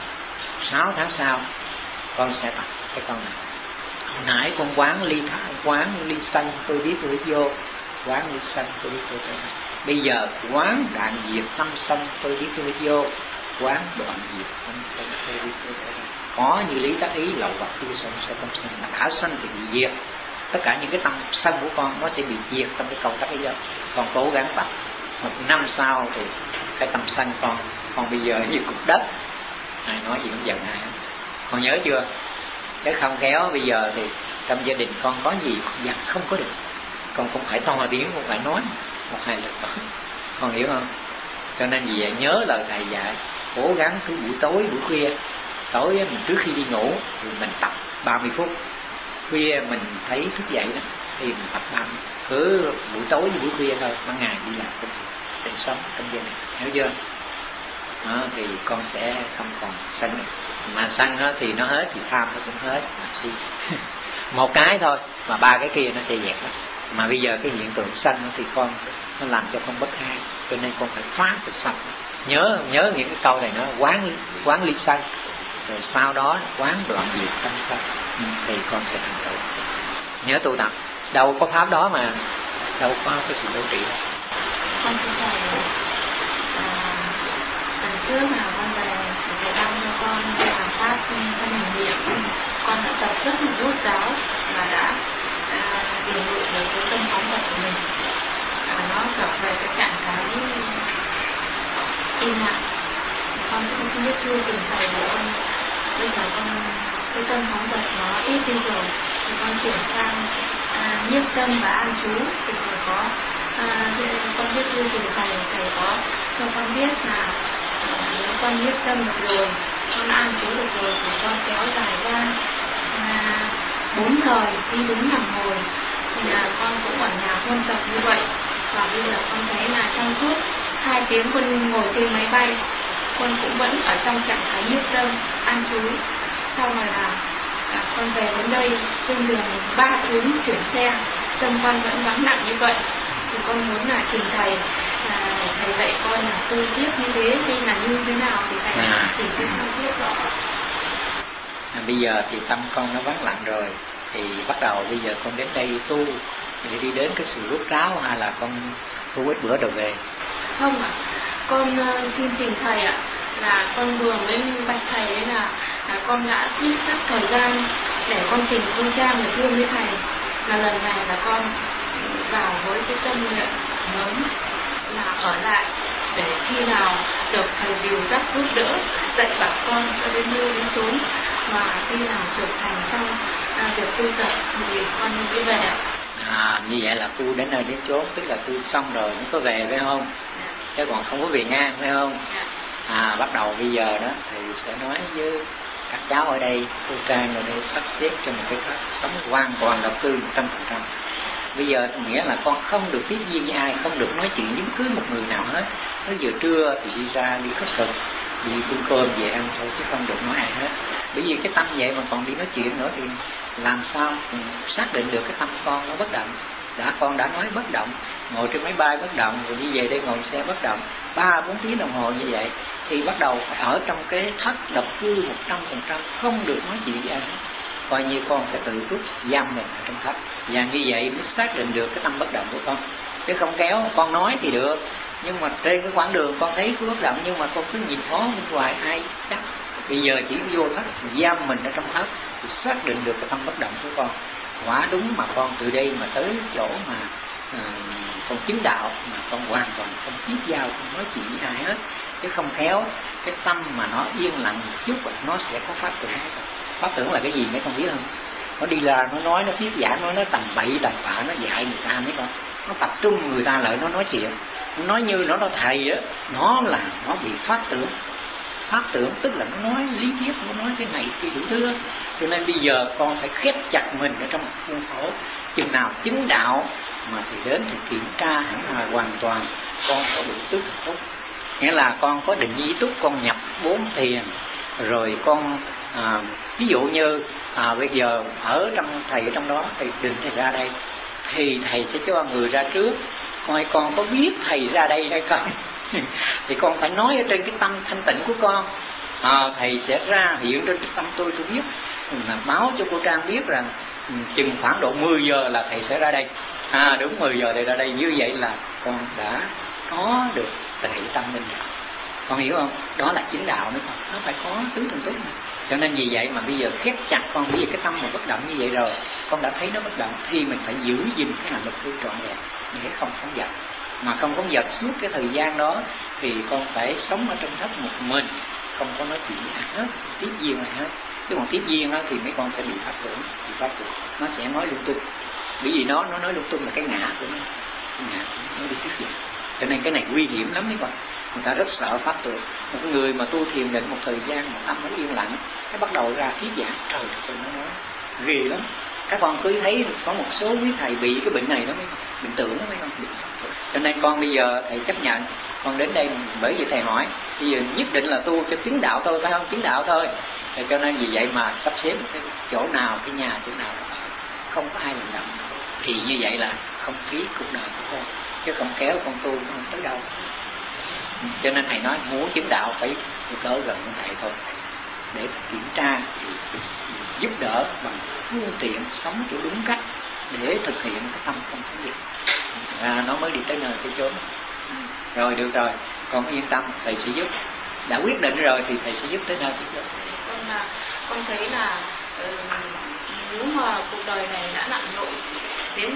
6 tháng sau con sẽ tập cái con này. Hồi nãy con quán ly thải, quán ly sanh tôi biết tôi hít vô, quán ly sanh tôi biết tôi thở ra. Bây giờ quán đoạn diệt tâm sanh tôi biết tôi hít vô, quán đoạn diệt tâm sanh tôi biết tôi thở ra. Có như lý tác ý lậu hoặc tiêu sanh sẽ tâm sanh, mà đã sanh thì bị diệt. Tất cả những cái tâm sân của con nó sẽ bị diệt trong cái câu tác ý đó. Con cố gắng tập 1 năm sau thì cái tâm sân con bây giờ như cục đất, ai nói gì cũng giận ai hết. Con nhớ chưa? Chứ không khéo bây giờ thì trong gia đình con có gì con giận không có được, con cũng phải to tiếng, cũng phải nói 1-2 lần đó. Con hiểu không? Cho nên vì vậy nhớ lời thầy dạy, cố gắng cứ buổi tối buổi khuya, tối mình trước khi đi ngủ thì mình tập 30 phút, khuya mình thấy thức dậy đó thì mình tập 30, cứ buổi tối với buổi khuya thôi, ban ngày đi làm công việc để sống trong gia đình, hiểu chưa? Đó, thì con sẽ không còn sân nữa. Mà sân đó thì nó hết thì tham nó cũng hết, mà si một cái thôi mà 3 cái kia nó sẽ dẹp đó. Mà bây giờ cái hiện tượng sân thì nó làm cho con bất an, cho nên con phải phá cái sân. Nhớ những cái câu này, nó quán ly sân, rồi sau đó quán đoạn diệt tâm sân, thì con sẽ thành tựu. Nhớ tu tập, đâu có pháp đó mà đâu có cái sự đối trị đó. Con thưa thầy, lần trước nào con về thầy đăng cho con làm pháp thân hình niệm, con đã tập rất là rốt ráo và đã điều ngự được cái tâm phóng dật của mình, nó trở về cái trạng thái im lặng. Con cũng không biết thưa trình thầy của con, bây giờ con cái tâm phóng dật nó ít đi rồi thì con chuyển sang nhiếp tâm và an trú. Thì thầy có con biết thưa trình thầy có cho con biết là nếu con nhiếp tâm được rồi, con an trú được rồi thì con kéo dài ra 4 thời đi đứng nằm ngồi, thì là con cũng ở nhà huân tập như vậy. Và bây giờ con thấy là trong suốt 2 tiếng con ngồi trên máy bay, con cũng vẫn ở trong trạng thái nhiếp tâm an trú. Sau rồi là con về đến đây, trên đường 3 chuyến chuyển xe, tâm con vẫn vắng lặng như vậy. Thì con muốn là trình thầy dạy con là tu tiếp như thế hay là như thế nào thì thầy chỉ cho con biết rõ. Bây giờ thì tâm con nó vắng lặng rồi, thì bắt đầu bây giờ con đến đây tu để đi đến cái sự rốt ráo, hay là con tu ít bữa rồi về? Không ạ, con xin trình thầy ạ, là con vừa mới bạch thầy ấy là con đã thiết sắp thời gian để con trình con trang để thương với thầy, là lần này là con vào với cái tâm nguyện lớn là ở lại để khi nào được thầy dìu dắt giúp đỡ dạy bảo con cho đến nơi đến chốn, và khi nào trưởng thành trong việc tu tập thì con mới về. Như vậy là tu đến nơi đến chốn, tức là tu xong rồi mới có về phải không? Chứ còn không có về ngang phải không? Bắt đầu bây giờ đó thì sẽ nói với các cháu ở đây, cô Trang ở đây sắp xếp cho một cái cách sống hoàn toàn đầu tư 100%. Bây giờ nghĩa là con không được tiếp duyên với ai, không được nói chuyện với bất cứ một người nào hết. Tới giờ trưa thì đi ra đi khất thực, đi bưng cơm về ăn thôi, chứ không được nói ai hết. Bởi vì cái tâm vậy mà còn đi nói chuyện nữa thì làm sao xác định được cái tâm con nó bất động. Con đã nói bất động, ngồi trên máy bay bất động, rồi đi về đây ngồi xe bất động 3-4 tiếng đồng hồ như vậy, thì bắt đầu phải ở trong cái thất độc cư 100%, không được nói chuyện với ai hết. Coi như con phải tự túc giam mình ở trong thất, và như vậy mới xác định được cái tâm bất động của con. Chứ không kéo con nói thì được, nhưng mà trên cái quãng đường con thấy cứ bất động, nhưng mà con cứ nhìn ngó bên ngoài ai chắc. Bây giờ chỉ vô thất giam mình ở trong thất thì xác định được cái tâm bất động của con. Quả đúng mà con từ đây mà tới chỗ mà con chứng đạo mà con hoàn toàn không tiếp giao, không nói chuyện với ai hết. Chứ không khéo cái tâm mà nó yên lặng một chút nó sẽ có pháp tử. Pháp tưởng là cái gì mấy con biết không? Nó đi ra nó nói, nó thuyết giảng, nó tầm bậy tầm bạ, nó dạy người ta mấy con. Nó tập trung người ta lại, nó nói chuyện, nó nói như nó thầy á, nó bị phát tưởng. Phát tưởng tức là nó nói lý thuyết, nó nói cái này kia đủ thứ. Cho nên bây giờ con phải khép chặt mình ở trong khuôn khổ. Chừng nào chứng đạo mà thì đến thì kiểm tra hẳn là hoàn toàn con có đủ túc tốt. Nghĩa là con có định ý túc, con nhập 4 thiền, rồi con ví dụ như bây giờ ở trong thầy ở trong đó thì đừng thầy ra đây, thì thầy sẽ cho người ra trước. Coi con có biết thầy ra đây hay không? Thì con phải nói ở trên cái tâm thanh tịnh của con. Thầy sẽ ra hiện trên cái tâm tôi biết, là báo cho cô Trang biết rằng chừng khoảng độ 10 giờ là thầy sẽ ra đây. Đúng 10 giờ thầy ra đây. Như vậy là con đã có được tệ tâm linh rồi. Con hiểu không? Đó là chính đạo nữa con. Nó phải có tứ thần túc. Cho nên vì vậy mà bây giờ khép chặt con. Bây giờ cái tâm mà bất động như vậy rồi, con đã thấy nó bất động, thì mình phải giữ gìn cái hành lực cư trọn vẹn để không phóng dật. Mà không phóng dật suốt cái thời gian đó thì con phải sống ở trong thất một mình, không có nói chuyện với ai hết, tiếp duyên ai hết. Chứ còn tiếp duyên đó thì mấy con sẽ bị pháp tưởng, nó sẽ nói lung tung. Bởi vì nó nói lung tung là cái ngã của nó, nó đi tiếp duyên. Cho nên cái này nguy hiểm lắm mấy con. Người ta rất sợ pháp tưởng. Một người mà tu thiền định một thời gian mà tâm nó yên lặng, cái bắt đầu ra thuyết giảng, trời ơi nó nói ghê lắm. Các con cứ thấy có một số quý thầy bị cái bệnh này đó mấy con, bệnh tưởng đó mấy con. Cho nên con bây giờ thầy chấp nhận con đến đây, bởi vì thầy hỏi bây giờ nhất định là tu cho chứng đạo thôi, phải không? Chứng đạo thôi. Thì cho nên vì vậy mà sắp xếp cái chỗ nào, cái nhà chỗ nào đó, không có ai làm động. Thì như vậy là không phí cuộc đời của con, chứ không kéo con tu không tới đâu. Cho nên thầy nói muốn chứng đạo phải cỡ gần với thầy thôi, để kiểm tra, giúp đỡ bằng phương tiện sống chỗ đúng cách để thực hiện cái tâm không có gì. Nó mới đi tới nơi tới chốn. Rồi được rồi, con yên tâm, thầy sẽ giúp. Đã quyết định rồi thì thầy sẽ giúp tới nơi tới chốn. Con thấy là nếu mà cuộc đời này đã nặng nội đến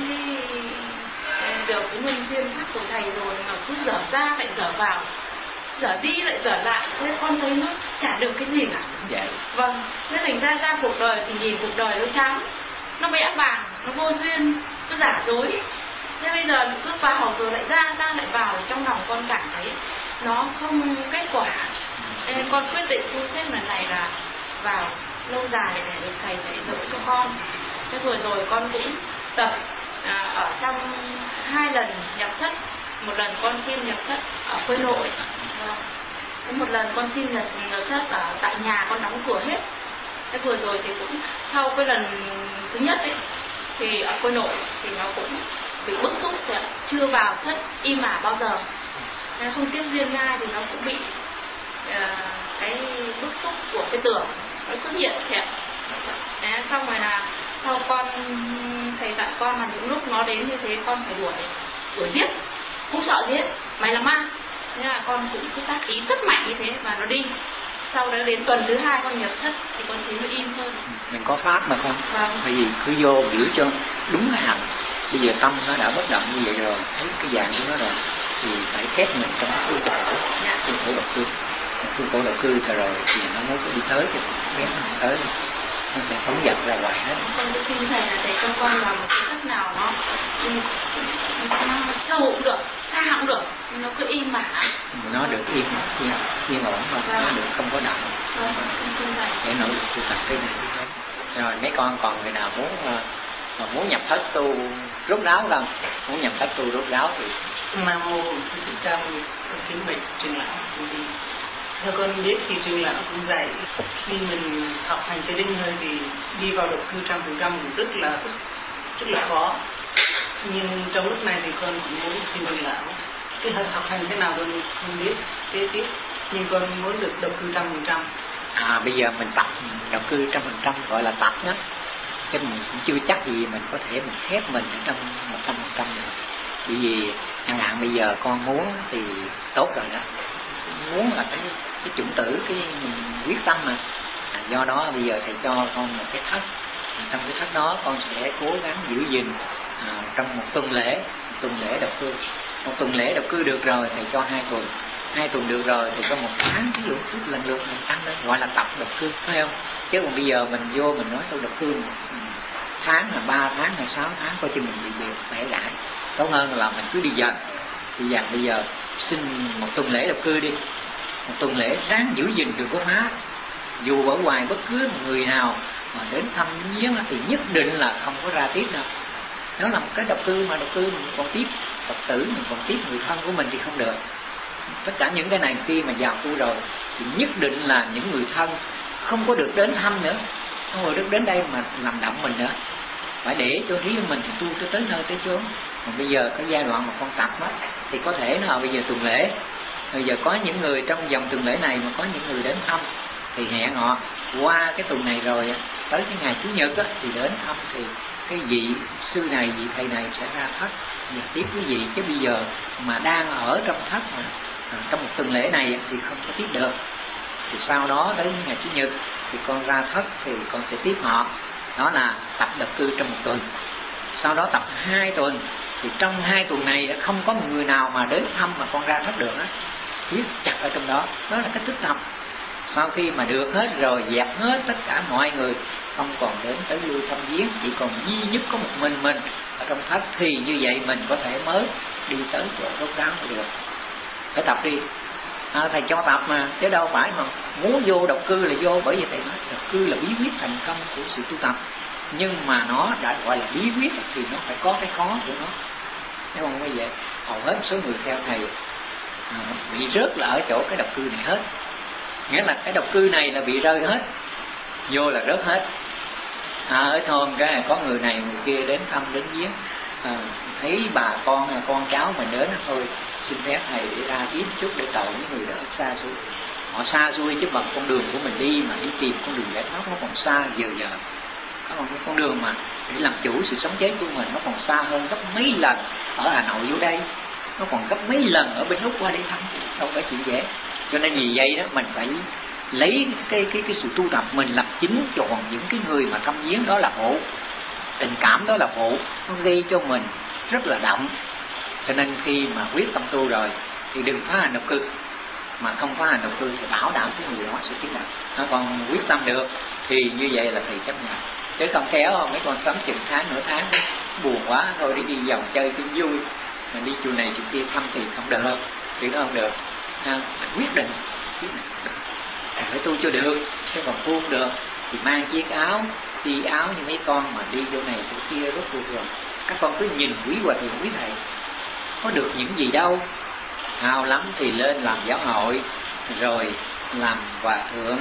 được cái nhân duyên pháp của thầy rồi mà cứ dở ra lại dở vào, dở đi lại dở lại, thế con thấy nó chả được cái gì cả. Dạ. Vâng, thế thành ra cuộc đời thì nhìn cuộc đời nó chán, nó bẽ bàng, nó vô duyên, nó giả dối. Thế bây giờ cứ vào rồi lại ra lại vào, trong lòng con cảm thấy nó không kết quả. Nên con quyết định thu xếp lần này là vào lâu dài để được thầy dạy dỗ cho con. Thế vừa rồi con cũng tập ở trong 2 lần nhập thất. Một lần con xin nhập thất ở quê nội, một lần con xin nhập thất ở tại nhà, con đóng cửa hết. Thế vừa rồi thì cũng sau cái lần thứ nhất ấy, thì ở quê nội thì nó cũng bị bức xúc, chưa vào thất im ả bao giờ, nên không tiếp duyên ngay thì nó cũng bị cái bức xúc của cái tưởng nó xuất hiện thiệt. Xong rồi là sau con thầy dặn con là những lúc nó đến như thế con phải đuổi giết, không sợ gì hết, mày là ma. Thế là con cũng cứ tác ý rất mạnh như thế mà nó đi. Sau đó đến tuần thứ 2 con nhập thất thì con thấy nó im hơn. Mình có pháp mà không? Vâng. Bởi vì cứ vô giữ cho đúng cái hành. Bây giờ tâm nó đã bất động như vậy rồi, thấy cái dạng của nó rồi, thì phải khép mình trong khuôn khổ độc cư. Khuôn khổ độc cư rồi thì nó mới có đi tới, thì khép nó tới, nó sẽ phóng dật ra ngoài hết. Con cứ xin thầy là thầy cho con vào một cái thất nào nó sâu cũng được, xa cũng được, nó cứ im mà. Nó được yên ổn thôi, nó được không có động. Để nỗ lực tu tập cái này. Rồi mấy con còn người nào muốn nhập thất tu rốt ráo không? Muốn nhập thất tu rốt ráo thì Nam mô Thích Ca Mâu Ni, con kính bạch Trường lão cũng đi. Theo con biết thì Trường lão cũng dạy khi mình học hành cho đến nơi thì đi vào độc cư 100% cũng rất là khó. Nhưng trong lúc này thì con cũng muốn xin Trường lão cái học hành thế nào con không biết kế tiếp, nhưng con muốn được độc cư 100%. Bây giờ mình tập độc cư 100%, gọi là tập đó. Chứ mình cũng chưa chắc gì mình có thể mình khép mình ở trong 100% nữa. Bởi vì chẳng hạn bây giờ con muốn thì tốt rồi đó. Muốn là cái chủng tử, cái mình quyết tâm mà. Do đó bây giờ thầy cho con một cái thất. Trong cái thất đó con sẽ cố gắng giữ gìn trong một tuần lễ độc cư. Một tuần lễ độc cư được rồi thầy cho 2 tuần. 2 tuần được rồi thì có 1 tháng ví dụ chút lần lượt mình tăng lên, gọi là tập độc cư, phải không? Chứ còn bây giờ mình vô mình nói tôi độc cư 1 tháng là 3 tháng là 6 tháng coi chừng mình bị bẻ gãy. Tốt hơn là mình cứ đi dần. Bây giờ xin 1 tuần lễ độc cư đi, 1 tuần lễ ráng giữ gìn được có phá. Dù ở ngoài bất cứ một người nào mà đến thăm viếng thì nhất định là không có ra tiếp đâu. Nó là một cái độc cư, mà độc cư mình còn tiếp Phật tử, mình còn tiếp người thân của mình thì không được. Tất cả những cái này khi mà vào tu rồi thì nhất định là những người thân không có được đến thăm nữa, không có được đến đây mà làm đậm mình nữa. Phải để cho riêng mình tu cho tới nơi tới chốn. Còn bây giờ cái giai đoạn mà con tập đó thì có thể nó bây giờ tuần lễ, bây giờ có những người trong vòng tuần lễ này mà có những người đến thăm thì hẹn họ qua cái tuần này rồi tới cái ngày Chủ nhật thì đến thăm, thì cái vị sư này, vị thầy này sẽ ra thất và tiếp quý vị. Chứ bây giờ mà đang ở trong thất mà trong 1 tuần lễ này thì không có tiếp được. Thì sau đó tới ngày Chủ nhật thì con ra thất thì con sẽ tiếp họ. Đó là tập độc cư trong 1 tuần. Sau đó tập 2 tuần thì trong 2 tuần này không có một người nào mà đến thăm mà con ra thất được á, viết chặt ở trong đó. Đó là cái thức tập. Sau khi mà được hết rồi, dẹp hết tất cả mọi người, không còn đến tới lui thăm viếng, chỉ còn duy nhất có một mình ở trong thất, thì như vậy mình có thể mới đi tới chỗ rốt ráo được. Phải tập đi. Thầy cho tập mà, chứ đâu phải mà muốn vô độc cư là vô. Bởi vì thầy nói độc cư là bí quyết thành công của sự tu tập, nhưng mà nó đã gọi là bí quyết thì nó phải có cái khó của nó. Nếu không như vậy, hầu hết số người theo thầy bị rớt là ở chỗ cái độc cư này hết. Nghĩa là cái độc cư này là bị rơi hết, vô là rớt hết. Ở thôn cái này có người này người kia đến thăm đến viếng, thấy bà con cháu mình đến thôi, xin phép thầy để ra tiếp chút để cầu những người đó xa xôi. Họ xa xôi chứ bằng con đường của mình đi mà đi tìm con đường giải thoát nó còn xa giờ. Còn cái con đường mà để làm chủ sự sống chết của mình nó còn xa hơn gấp mấy lần ở Hà Nội vô đây, nó còn gấp mấy lần ở bên Úc qua đây thăm, đâu phải chuyện dễ. Cho nên vì vậy đó mình phải lấy cái sự tu tập mình làm chính, chọn những cái người mà thăm viếng đó là hộ, tình cảm đó là hộ, nó gây cho mình rất là đậm. Cho nên khi mà quyết tâm tu rồi thì đừng phá hành độc cư, mà không phá hành độc cư thì bảo đảm cái người đó sẽ tiến đạo. Nó còn quyết tâm được thì như vậy là thầy chấp nhận. Chứ không kéo mấy con sớm chừng tháng nửa tháng buồn quá thôi đi vòng chơi cho vui, mà đi chùa này chùa kia thăm thì không được, thì nó không được. Quyết định phải tu cho được, chứ còn tu không được thì mang chiếc áo đi áo như mấy con mà đi chỗ này chỗ kia rốt cuộc rồi. Các con cứ nhìn quý hòa thượng quý thầy có được những gì đâu. Hào lắm thì lên làm giáo hội, rồi làm hòa thượng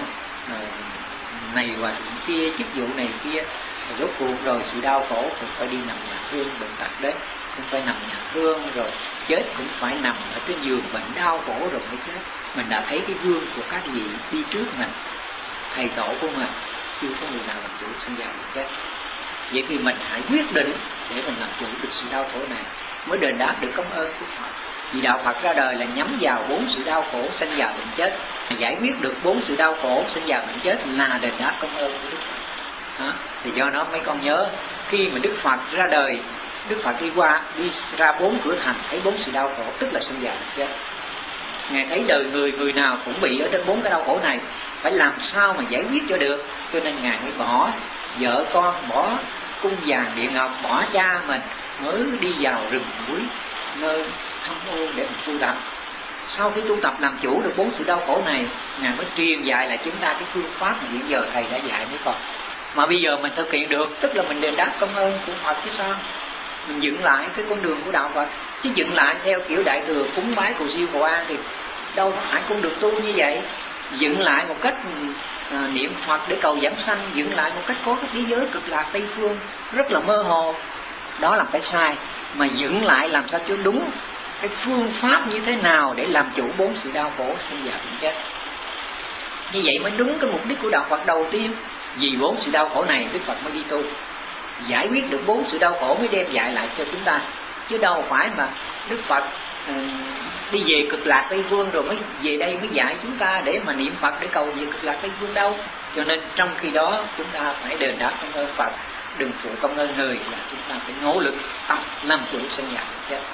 này hòa thượng kia, chức vụ này kia, rồi rốt cuộc rồi sự đau khổ cũng phải đi nằm nhà thương, bệnh tật đấy cũng phải nằm nhà thương, rồi chết cũng phải nằm ở trên giường bệnh đau khổ rồi mới chết. Mình đã thấy cái gương của các vị đi trước mình, thầy tổ của mình, chưa có người nào làm chủ sinh già được chết. Vậy thì mình hãy quyết định để mình làm chủ được sự đau khổ này, mới đền đáp được công ơn của Phật. Vì đạo Phật ra đời là nhắm vào 4 sự đau khổ sinh già bệnh chết. Giải quyết được 4 sự đau khổ sinh già bệnh chết là đền đáp công ơn của Đức Phật. Thì do đó mấy con nhớ, khi mà Đức Phật ra đời, Đức Phật đi ra 4 cửa thành, thấy 4 sự đau khổ, tức là sinh già bệnh chết. Ngài thấy đời người nào cũng bị ở trên 4 cái đau khổ này, phải làm sao mà giải quyết cho được. Cho nên Ngài mới bỏ vợ con, bỏ cung vàng điện ngọc, bỏ cha mình, mới đi vào rừng núi nơi thâm ô để mình tu tập. Sau khi tu tập làm chủ được 4 sự đau khổ này, Ngài mới truyền dạy lại chúng ta cái phương pháp mà hiện giờ thầy đã dạy mấy con. Mà bây giờ mình thực hiện được, tức là mình đền đáp công ơn của Phật chứ sao. Mình dựng lại cái con đường của đạo Phật, chứ dựng lại theo kiểu đại thừa cúng bái cầu siêu cầu an thì đâu phải con đường tu như vậy. Dựng lại một cách niệm Phật để cầu giảng sanh, dựng lại một cách có cái thế giới cực lạc Tây phương rất là mơ hồ, đó là cái sai. Mà dựng lại làm sao cho đúng cái phương pháp như thế nào để làm chủ 4 sự đau khổ sinh già bệnh chết. Như vậy mới đúng cái mục đích của đạo Phật đầu tiên. Vì 4 sự đau khổ này Đức Phật mới đi tu, giải quyết được 4 sự đau khổ mới đem dạy lại cho chúng ta. Chứ đâu phải mà Đức Phật đi về cực lạc Tây phương rồi mới về đây mới dạy chúng ta để mà niệm Phật để cầu về cực lạc Tây phương đâu. Cho nên trong khi đó chúng ta phải đền đáp công ơn Phật, đừng phụ công ơn người, là chúng ta phải nỗ lực tập làm chủ sinh già bệnh chết.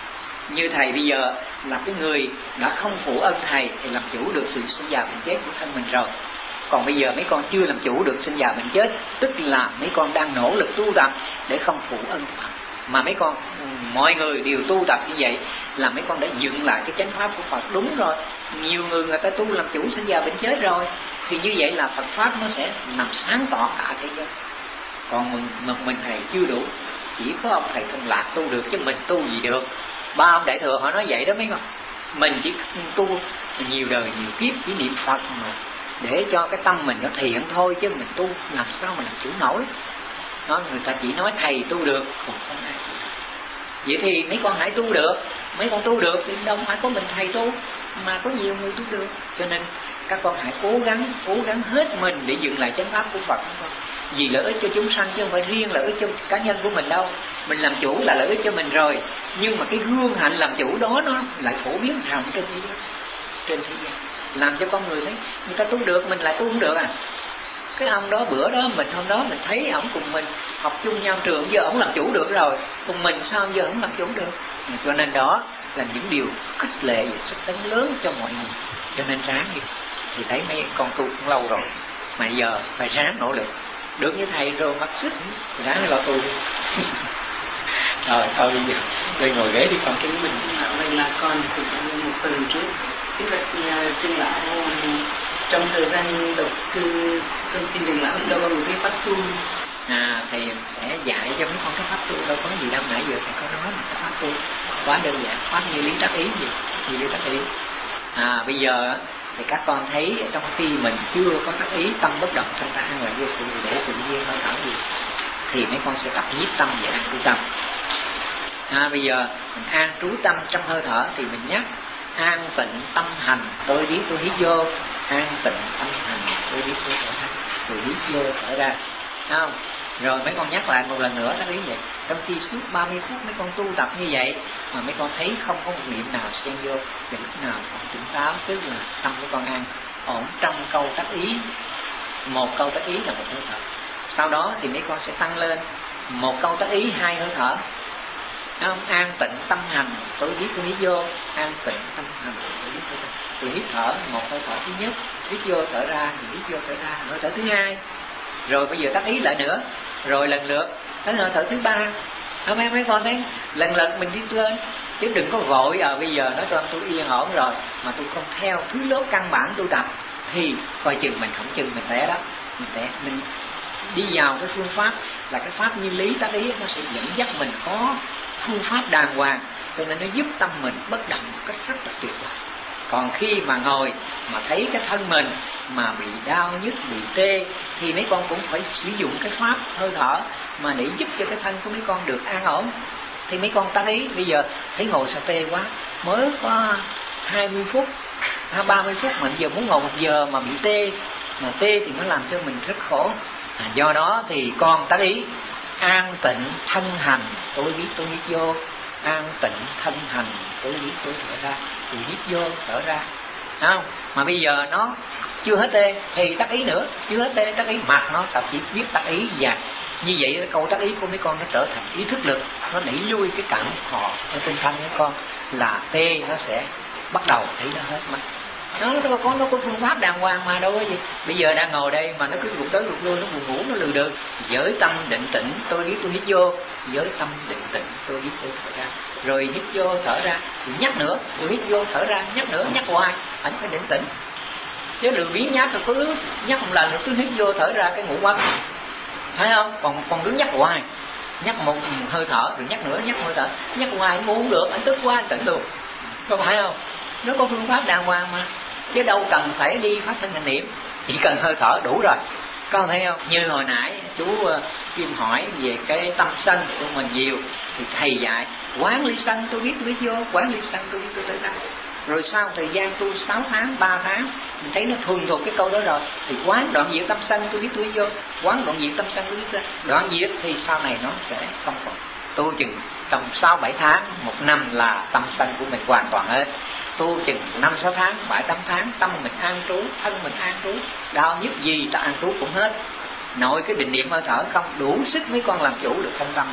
Như thầy bây giờ là cái người đã không phụ ơn thầy thì làm chủ được sự sinh già bệnh chết của thân mình rồi. Còn bây giờ mấy con chưa làm chủ được sinh già bệnh chết, tức là mấy con đang nỗ lực tu tập để không phụ ơn Phật. Mà mấy con, mọi người đều tu tập như vậy là mấy con đã dựng lại cái chánh pháp của Phật đúng rồi. Nhiều người ta tu làm chủ sinh già bệnh chết rồi, thì như vậy là Phật pháp nó sẽ nằm sáng tỏ cả thế giới. Còn mình thầy chưa đủ, chỉ có ông thầy Thông Lạc tu được chứ mình tu gì được. Ba ông đại thừa họ nói vậy đó mấy con. Mình chỉ tu nhiều đời nhiều kiếp chỉ niệm Phật mà để cho cái tâm mình nó thiện thôi, chứ mình tu làm sao mà làm chủ nổi. Đó, người ta chỉ nói thầy tu được, còn không ai tu được. Vậy thì mấy con hãy tu được. Mấy con tu được thì đâu phải có mình thầy tu, mà có nhiều người tu được. Cho nên các con hãy cố gắng hết mình để dựng lại chánh pháp của Phật. Vì lợi ích cho chúng sanh chứ không phải riêng lợi ích cho cá nhân của mình đâu. Mình làm chủ là lợi ích cho mình rồi, nhưng mà cái gương hạnh làm chủ đó nó lại phổ biến rộng trên thế giới. Trên thế giới làm cho con người thấy người ta tu được, mình lại tu không được à. Cái ông đó bữa đó mình hôm đó mình thấy ổng cùng mình học chung nhau trường, giờ ổng làm chủ được rồi, cùng mình sao giờ ổng làm chủ được. Cho nên đó là những điều khích lệ và sức tấn lớn cho mọi người. Cho nên ráng đi. Thì thấy mấy con tu cũng lâu rồi, mà giờ phải ráng nỗ lực. Được như thầy rồi mặc sức ráng lo tu đi. Rồi thôi bây giờ tôi ngồi ghế đi con cái mình. Vậy là con cũng một tuần trước cái việc Trương Lão trong thời gian độc cư, con xin Trương Lão cho con một cái pháp tu. Thầy sẽ dạy cho mấy con cái pháp tu, đâu có gì đâu, nãy giờ thầy có nói mà cái pháp tu quá đơn giản, pháp như lý tác ý gì, như lý tác ý. Bây giờ thì các con thấy trong khi mình chưa có tác ý, tâm bất động trong ta an là vô sự để tự nhiên hơi thở gì, thì mấy con sẽ tập nhiếp tâm và an trú tâm. Bây giờ mình an trú tâm trong hơi thở thì mình nhắc an tịnh tâm hành, tôi biết tôi hít vô, an tịnh tâm hành, tôi biết tôi thở ra, tôi hít vô thở ra, không? Rồi mấy con nhắc lại một lần nữa tác ý vậy. Trong khi suốt 30 phút mấy con tu tập như vậy mà mấy con thấy không có một niệm nào xen vô, và lúc nào còn tỉnh táo, tức là tâm của con an ổn trong câu tác ý. Một câu tác ý là một hơi thở. Sau đó thì mấy con sẽ tăng lên một câu tác ý 2 hơi thở. Không? An tịnh tâm hành, tôi biết tôi hít vô, an tịnh tâm hành, tôi biết tôi hít thở, một hơi thở thứ nhất, hít vô thở ra, hít vô thở ra, hơi thở thứ 2. Rồi bây giờ tác ý lại nữa, rồi lần lượt tới hơi thở thứ 3. Mấy con thấy lần lượt mình đi lên, chứ đừng có vội bây giờ nói cho tôi yên ổn rồi mà tôi không theo thứ lớp căn bản tu tập thì coi chừng mình không chừng mình té đó, mình đi vào cái phương pháp là cái pháp như lý tác ý, nó sẽ dẫn dắt mình có phương pháp đàng hoàng, cho nên nó giúp tâm mình bất động một cách rất là tuyệt vời. Còn khi mà ngồi mà thấy cái thân mình mà bị đau nhức, bị tê thì mấy con cũng phải sử dụng cái pháp hơi thở mà để giúp cho cái thân của mấy con được an ổn. Thì mấy con tác ý bây giờ thấy ngồi sao tê quá, mới có 20 phút, 30 phút mà bây giờ muốn ngồi 1 giờ mà bị tê, mà tê thì nó làm cho mình rất khổ. Do đó thì con tác ý an tịnh thân hành, tôi biết tôi hít vô, an tịnh thân hành, tôi biết tôi thở ra, tôi hít vô thở ra, không? Mà bây giờ nó chưa hết tê thì tác ý nữa, chưa hết tê tác ý, mặt nó tập chỉ biết tác ý và như vậy câu tác ý của mấy con nó trở thành ý thức lực, nó đẩy lui cái cảm họ ở tinh thần của con là tê, nó sẽ bắt đầu thấy nó hết mất. Nó có phương pháp đàng hoàng mà đâu có gì. Bây giờ đang ngồi đây mà nó cứ rụt tới rụt lui, nó buồn ngủ, nó lừ đừ. Với tâm định tĩnh, tôi biết tôi hít vô, với tâm định tĩnh, tôi biết tôi thở ra. Rồi hít vô thở ra, thì nhắc nữa, tôi hít vô thở ra, nhắc nữa, nhắc hoài, anh phải định tĩnh. Chứ đừng biến nhát rồi cứ nhắc một lần rồi cứ hít vô thở ra cái ngủ mất. Thấy không? Còn cứ nhắc hoài, nhắc một hơi thở rồi nhắc nữa, nhắc hơi thở, nhắc hoài anh muốn được, anh tức quá anh tỉnh luôn. Có phải không? Nó có phương pháp đàng hoàng mà, chứ đâu cần phải đi phát thanh hành niệm, chỉ cần hơi thở đủ rồi. Con thấy không? Như hồi nãy chú Kim hỏi về cái tâm sân của mình nhiều thì thầy dạy quán ly sân, tôi biết vô, quán ly sân tôi biết tôi tới ra. Rồi sau thời gian tu 6 tháng, 3 tháng mình thấy nó thuần thuộc cái câu đó rồi thì quán đoạn diệt tâm sân tôi biết tôi vô, quán đoạn diệt tâm sân tôi biết tôi. Đoạn diệt thì sau này nó sẽ không còn. Tu chừng trong 6-7 tháng, 1 năm là tâm sân của mình hoàn toàn hết. Tu chừng 5-6 tháng, 7-8 tháng, tâm mình an trú, thân mình an trú, đau nhức gì ta an trú cũng hết. Nội cái định niệm hơi thở không đủ sức mấy con làm chủ được thân tâm rồi.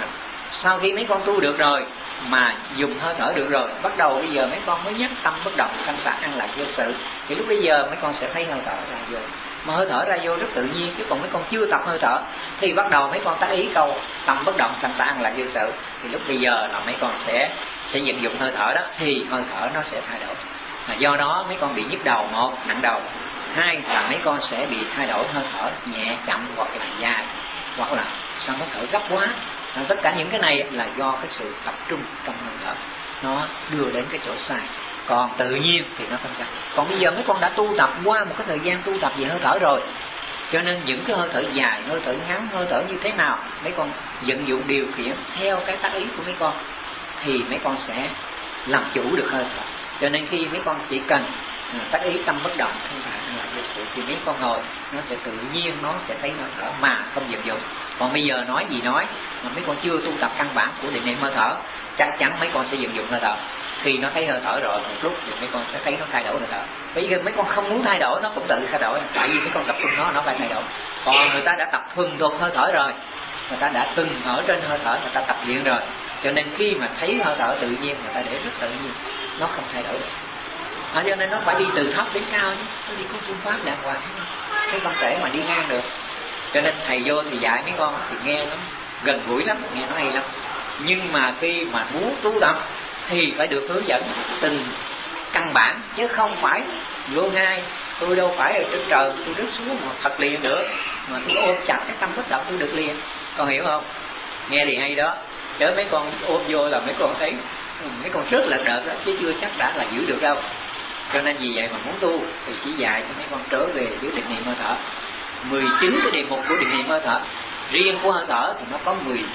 sau khi mấy con tu được rồi mà dùng hơi thở được rồi, bắt đầu bây giờ mấy con mới nhắc tâm bất động sanh tử an lạc vô sự, thì lúc bây giờ mấy con sẽ thấy hơi thở ra vô. Mà hơi thở ra vô rất tự nhiên, chứ còn mấy con chưa tập hơi thở thì bắt đầu mấy con tác ý câu tâm bất động sanh tử an lạc vô sự, thì lúc bây giờ là mấy con sẽ vận dụng hơi thở đó, thì hơi thở nó sẽ thay đổi. Mà do đó mấy con bị nhức đầu, một nặng đầu, hai là mấy con sẽ bị thay đổi hơi thở nhẹ chậm hoặc là dài, hoặc là sao nó thở gấp quá. Tất cả những cái này là do cái sự tập trung trong hơi thở nó đưa đến cái chỗ sai. Còn tự nhiên thì nó không sao. Còn bây giờ mấy con đã tu tập qua một cái thời gian tu tập về hơi thở rồi, cho nên những cái hơi thở dài, hơi thở ngắn, hơi thở như thế nào mấy con vận dụng điều khiển theo cái tác ý của mấy con, thì mấy con sẽ làm chủ được hơi thở. Cho nên khi mấy con chỉ cần tác ý tâm bất động không phải là vô sự, thì mấy con ngồi nó sẽ tự nhiên, nó sẽ thấy hơi thở mà không vận dụng. Còn bây giờ nói gì nói, mà mấy con chưa tu tập căn bản của định niệm hơi thở, chắc chắn mấy con sẽ vận dụng hơi thở. Khi nó thấy hơi thở rồi một lúc thì mấy con sẽ thấy nó thay đổi hơi thở. Bây giờ mấy con không muốn thay đổi nó cũng tự thay đổi, tại vì mấy con tập trung nó phải thay đổi. Còn người ta đã tập thuần thục hơi thở rồi, người ta đã từng ở trên hơi thở, người ta tập luyện rồi, cho nên khi mà thấy hơi thở tự nhiên, người ta để rất tự nhiên, nó không thay đổi được. Cho nên nó phải đi từ thấp đến cao nhé, nó đi có phương pháp đàng hoàng, chứ không thể mà đi ngang được. Cho nên thầy vô thì dạy mấy con thì nghe nó gần gũi lắm, nghe nó hay lắm. Nhưng mà khi mà muốn tu tập thì phải được hướng dẫn từng căn bản, chứ không phải vô ngay. Tôi đâu phải ở trên trời tôi rớt xuống mà thật liền được, mà tôi ôm chặt cái tâm bất động tôi được liền. Con hiểu không? Nghe thì hay đó, chứ mấy con ôm vô là mấy con thấy mấy con rất là đợt đó, chứ chưa chắc đã là giữ được đâu. Cho nên vì vậy mà muốn tu thì chỉ dạy cho mấy con trở về với định niệm hơi thở. 19 cái đề mục của định niệm hơi thở. Riêng của hơi thở thì nó có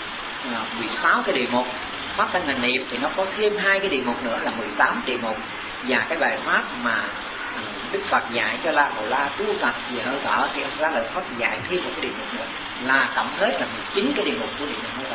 16 cái đề mục. Pháp thân hành niệm thì nó có thêm 2 cái đề mục nữa là 18 đề mục. Và cái bài pháp mà Đức Phật dạy cho La Hầu La tu tập về hơi thở thì ông Xá Lợi Phất dạy thêm một cái đề mục nữa, là tổng hết là 19 cái đề mục của định niệm hơi thở.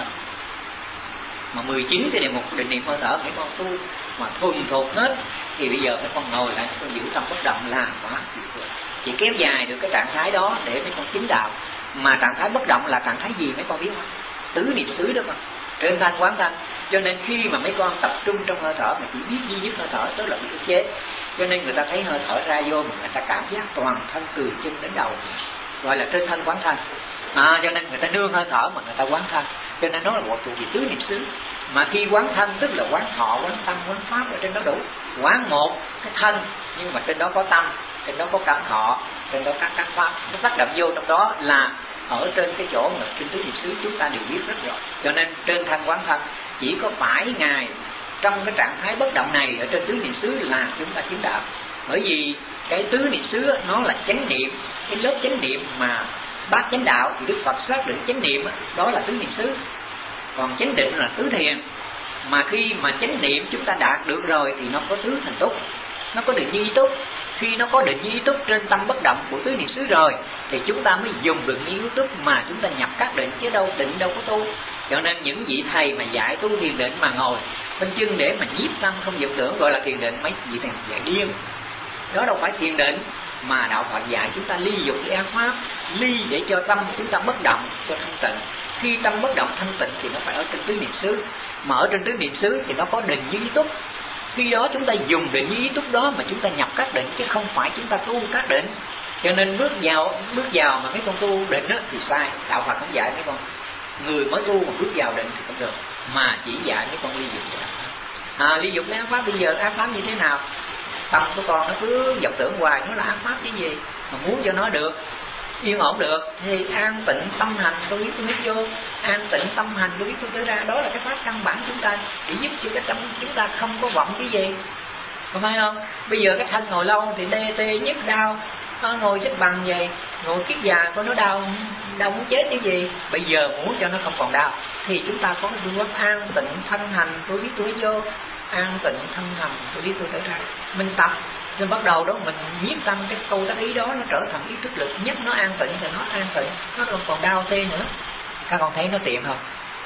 Mà 19 cái đề mục của định niệm hơi thở mấy con tu mà thuần thục hết thì bây giờ mấy con ngồi lại, mấy con giữ tâm bất động là quá tuyệt vời. Chỉ kéo dài được cái trạng thái đó để mấy con chứng đạo. Mà trạng thái bất động là trạng thái gì mấy con biết không? Tứ niệm xứ đó mà, trên thanh quán thanh. Cho nên khi mà mấy con tập trung trong hơi thở mà chỉ biết duy nhất hơi thở, tức là bị ức chế, cho nên người ta thấy hơi thở ra vô mà người ta cảm giác toàn thân từ chân đến đầu, gọi là trên thân quán thanh. Cho nên người ta nương hơi thở mà người ta quán thanh, cho nên nó là một thuộc về tứ niệm xứ. Mà khi quán thanh tức là quán thọ, quán tâm, quán pháp ở trên đó đủ. Quán một cái thân nhưng mà trên đó có tâm, trên đó có cảm thọ, trên đó có các pháp, nó tác động vô trong đó là ở trên cái chỗ mà trên tứ niệm xứ chúng ta đều biết rất rõ. Cho nên trên thân quán thân chỉ có phải Ngài trong cái trạng thái bất động này ở trên tứ niệm xứ là chúng ta chứng đạo. Bởi vì cái tứ niệm xứ nó là chánh niệm, cái lớp chánh niệm mà bát chánh đạo thì Đức Phật xác định chánh niệm đó là tứ niệm xứ, còn chánh định là tứ thiền. Mà khi mà chánh niệm chúng ta đạt được rồi thì nó có tứ thành túc, nó có định như ý túc. Khi nó có định như ý túc trên tâm bất động của tứ niệm xứ rồi thì chúng ta mới dùng định như ý túc mà chúng ta nhập các định, chứ đâu định đâu có tu. Cho nên những vị thầy mà dạy tu thiền định mà ngồi bên chân để mà nhiếp tâm không vọng tưởng gọi là thiền định, mấy vị thầy dạy điên. Đó đâu phải thiền định, mà đạo Phật dạy chúng ta ly dục với an pháp, ly để cho tâm chúng ta bất động, cho thanh tịnh. Khi tâm bất động thanh tịnh thì nó phải ở trên tứ niệm xứ, mà ở trên tứ niệm xứ thì nó có định như ý túc. Khi đó chúng ta dùng định như ý túc đó mà chúng ta nhập các định, chứ không phải chúng ta tu các định. Cho nên bước vào mà mấy con tu định đó thì sai. Đạo Phật không dạy mấy con người mới tu mà bước vào định thì không được, mà chỉ dạy mấy con ly dục với an pháp. Ly dục với an pháp. Bây giờ an pháp như thế nào? Tâm của con nó cứ vọng tưởng hoài, nó là an pháp chứ gì. Mà muốn cho nó được yên ổn được thì an tịnh tâm hành tôi biết tôi hít vô, an tịnh tâm hành tôi biết tôi tới ra. Đó là cái pháp căn bản chúng ta để giúp cho cái tâm chúng ta không có vọng cái gì, không phải không? Bây giờ cái thân ngồi lâu thì tê nhức đau, ngồi xếp bằng vậy, ngồi kiết già coi nó đau muốn chết cái gì. Bây giờ muốn cho nó không còn đau thì chúng ta có cái phương pháp an tịnh thân hành tôi biết tôi hít vô, an tịnh thân hành tôi biết tôi tới ra. Mình tập rồi bắt đầu đó mình nhiếp tâm cái câu tác ý đó, nó trở thành ý thức lực nhất, nó an tịnh thì nó an tịnh, nó không còn đau tê nữa. Các con thấy nó tiện không?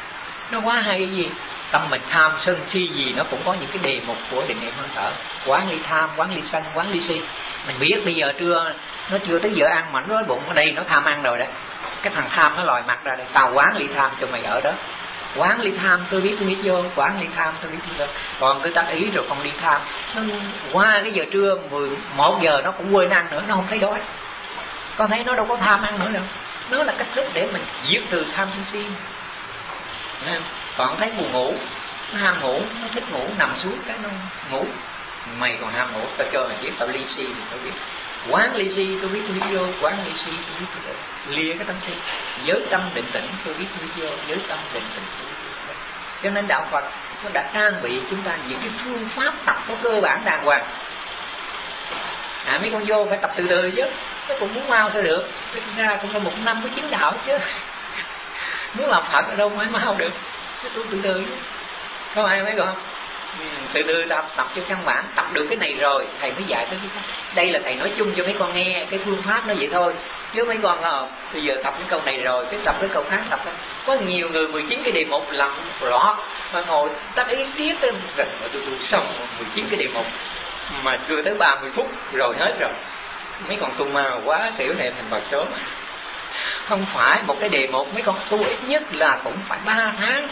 Nó quá hay gì. Tâm mình tham sân si gì nó cũng có những cái đề mục của định niệm hơi thở. Quán ly tham, quán ly sân, quán ly si. Mình biết bây giờ nó chưa tới giờ ăn mà nó đói bụng ở đây nó tham ăn rồi đấy. Cái thằng tham nó lòi mặt ra đây, tao quán ly tham cho mày ở đó. Quán ly tham tôi biết vô, quán ly tham tôi biết vô. Còn cứ tác ý rồi còn ly tham, nó qua cái giờ trưa 11 giờ nó cũng quên ăn nữa, nó không thấy đói. Con thấy nó đâu có tham ăn nữa đâu. Nó là cách thức để mình diệt trừ tham sân si. Còn thấy buồn ngủ, nó ham ngủ, nó thích ngủ, nằm xuống cái nó ngủ. Mày còn ham ngủ, tao cho mày biết, tao ly si thì tao biết. Quán ly si tôi biết vô, quán ly si tôi biết vô. Lìa cái tâm si, giới tâm định tĩnh tôi biết vô, giới tâm định tĩnh tôi biết vô. Cho nên đạo Phật nó đã trang bị chúng ta những cái phương pháp tập có cơ bản đàng hoàng. Mấy con vô phải tập từ từ chứ, nó cũng muốn mau sao được, cái ra cũng phải 1 năm mới chứng đạo chứ. Muốn làm Phật ở đâu mới mau được, cái tu từ từ chứ. Có ai mấy con? Từ từ tập cho căn bản, tập được cái này rồi thầy mới dạy tới cái khác. Đây là thầy nói chung cho mấy con nghe cái phương pháp nó vậy thôi, chứ mấy con bây giờ tập cái câu này rồi cái tập cái câu khác tập cái. Có nhiều người 19 cái đề mục làm rõ mà ngồi tác ý tiếp tới gần mà tôi xong 19 cái đề mục mà chưa tới 30 phút rồi hết rồi. Mấy con tu ma quá, kiểu này thành vào số. Không phải một cái đề mục, mấy con tu ít nhất là cũng phải 3 tháng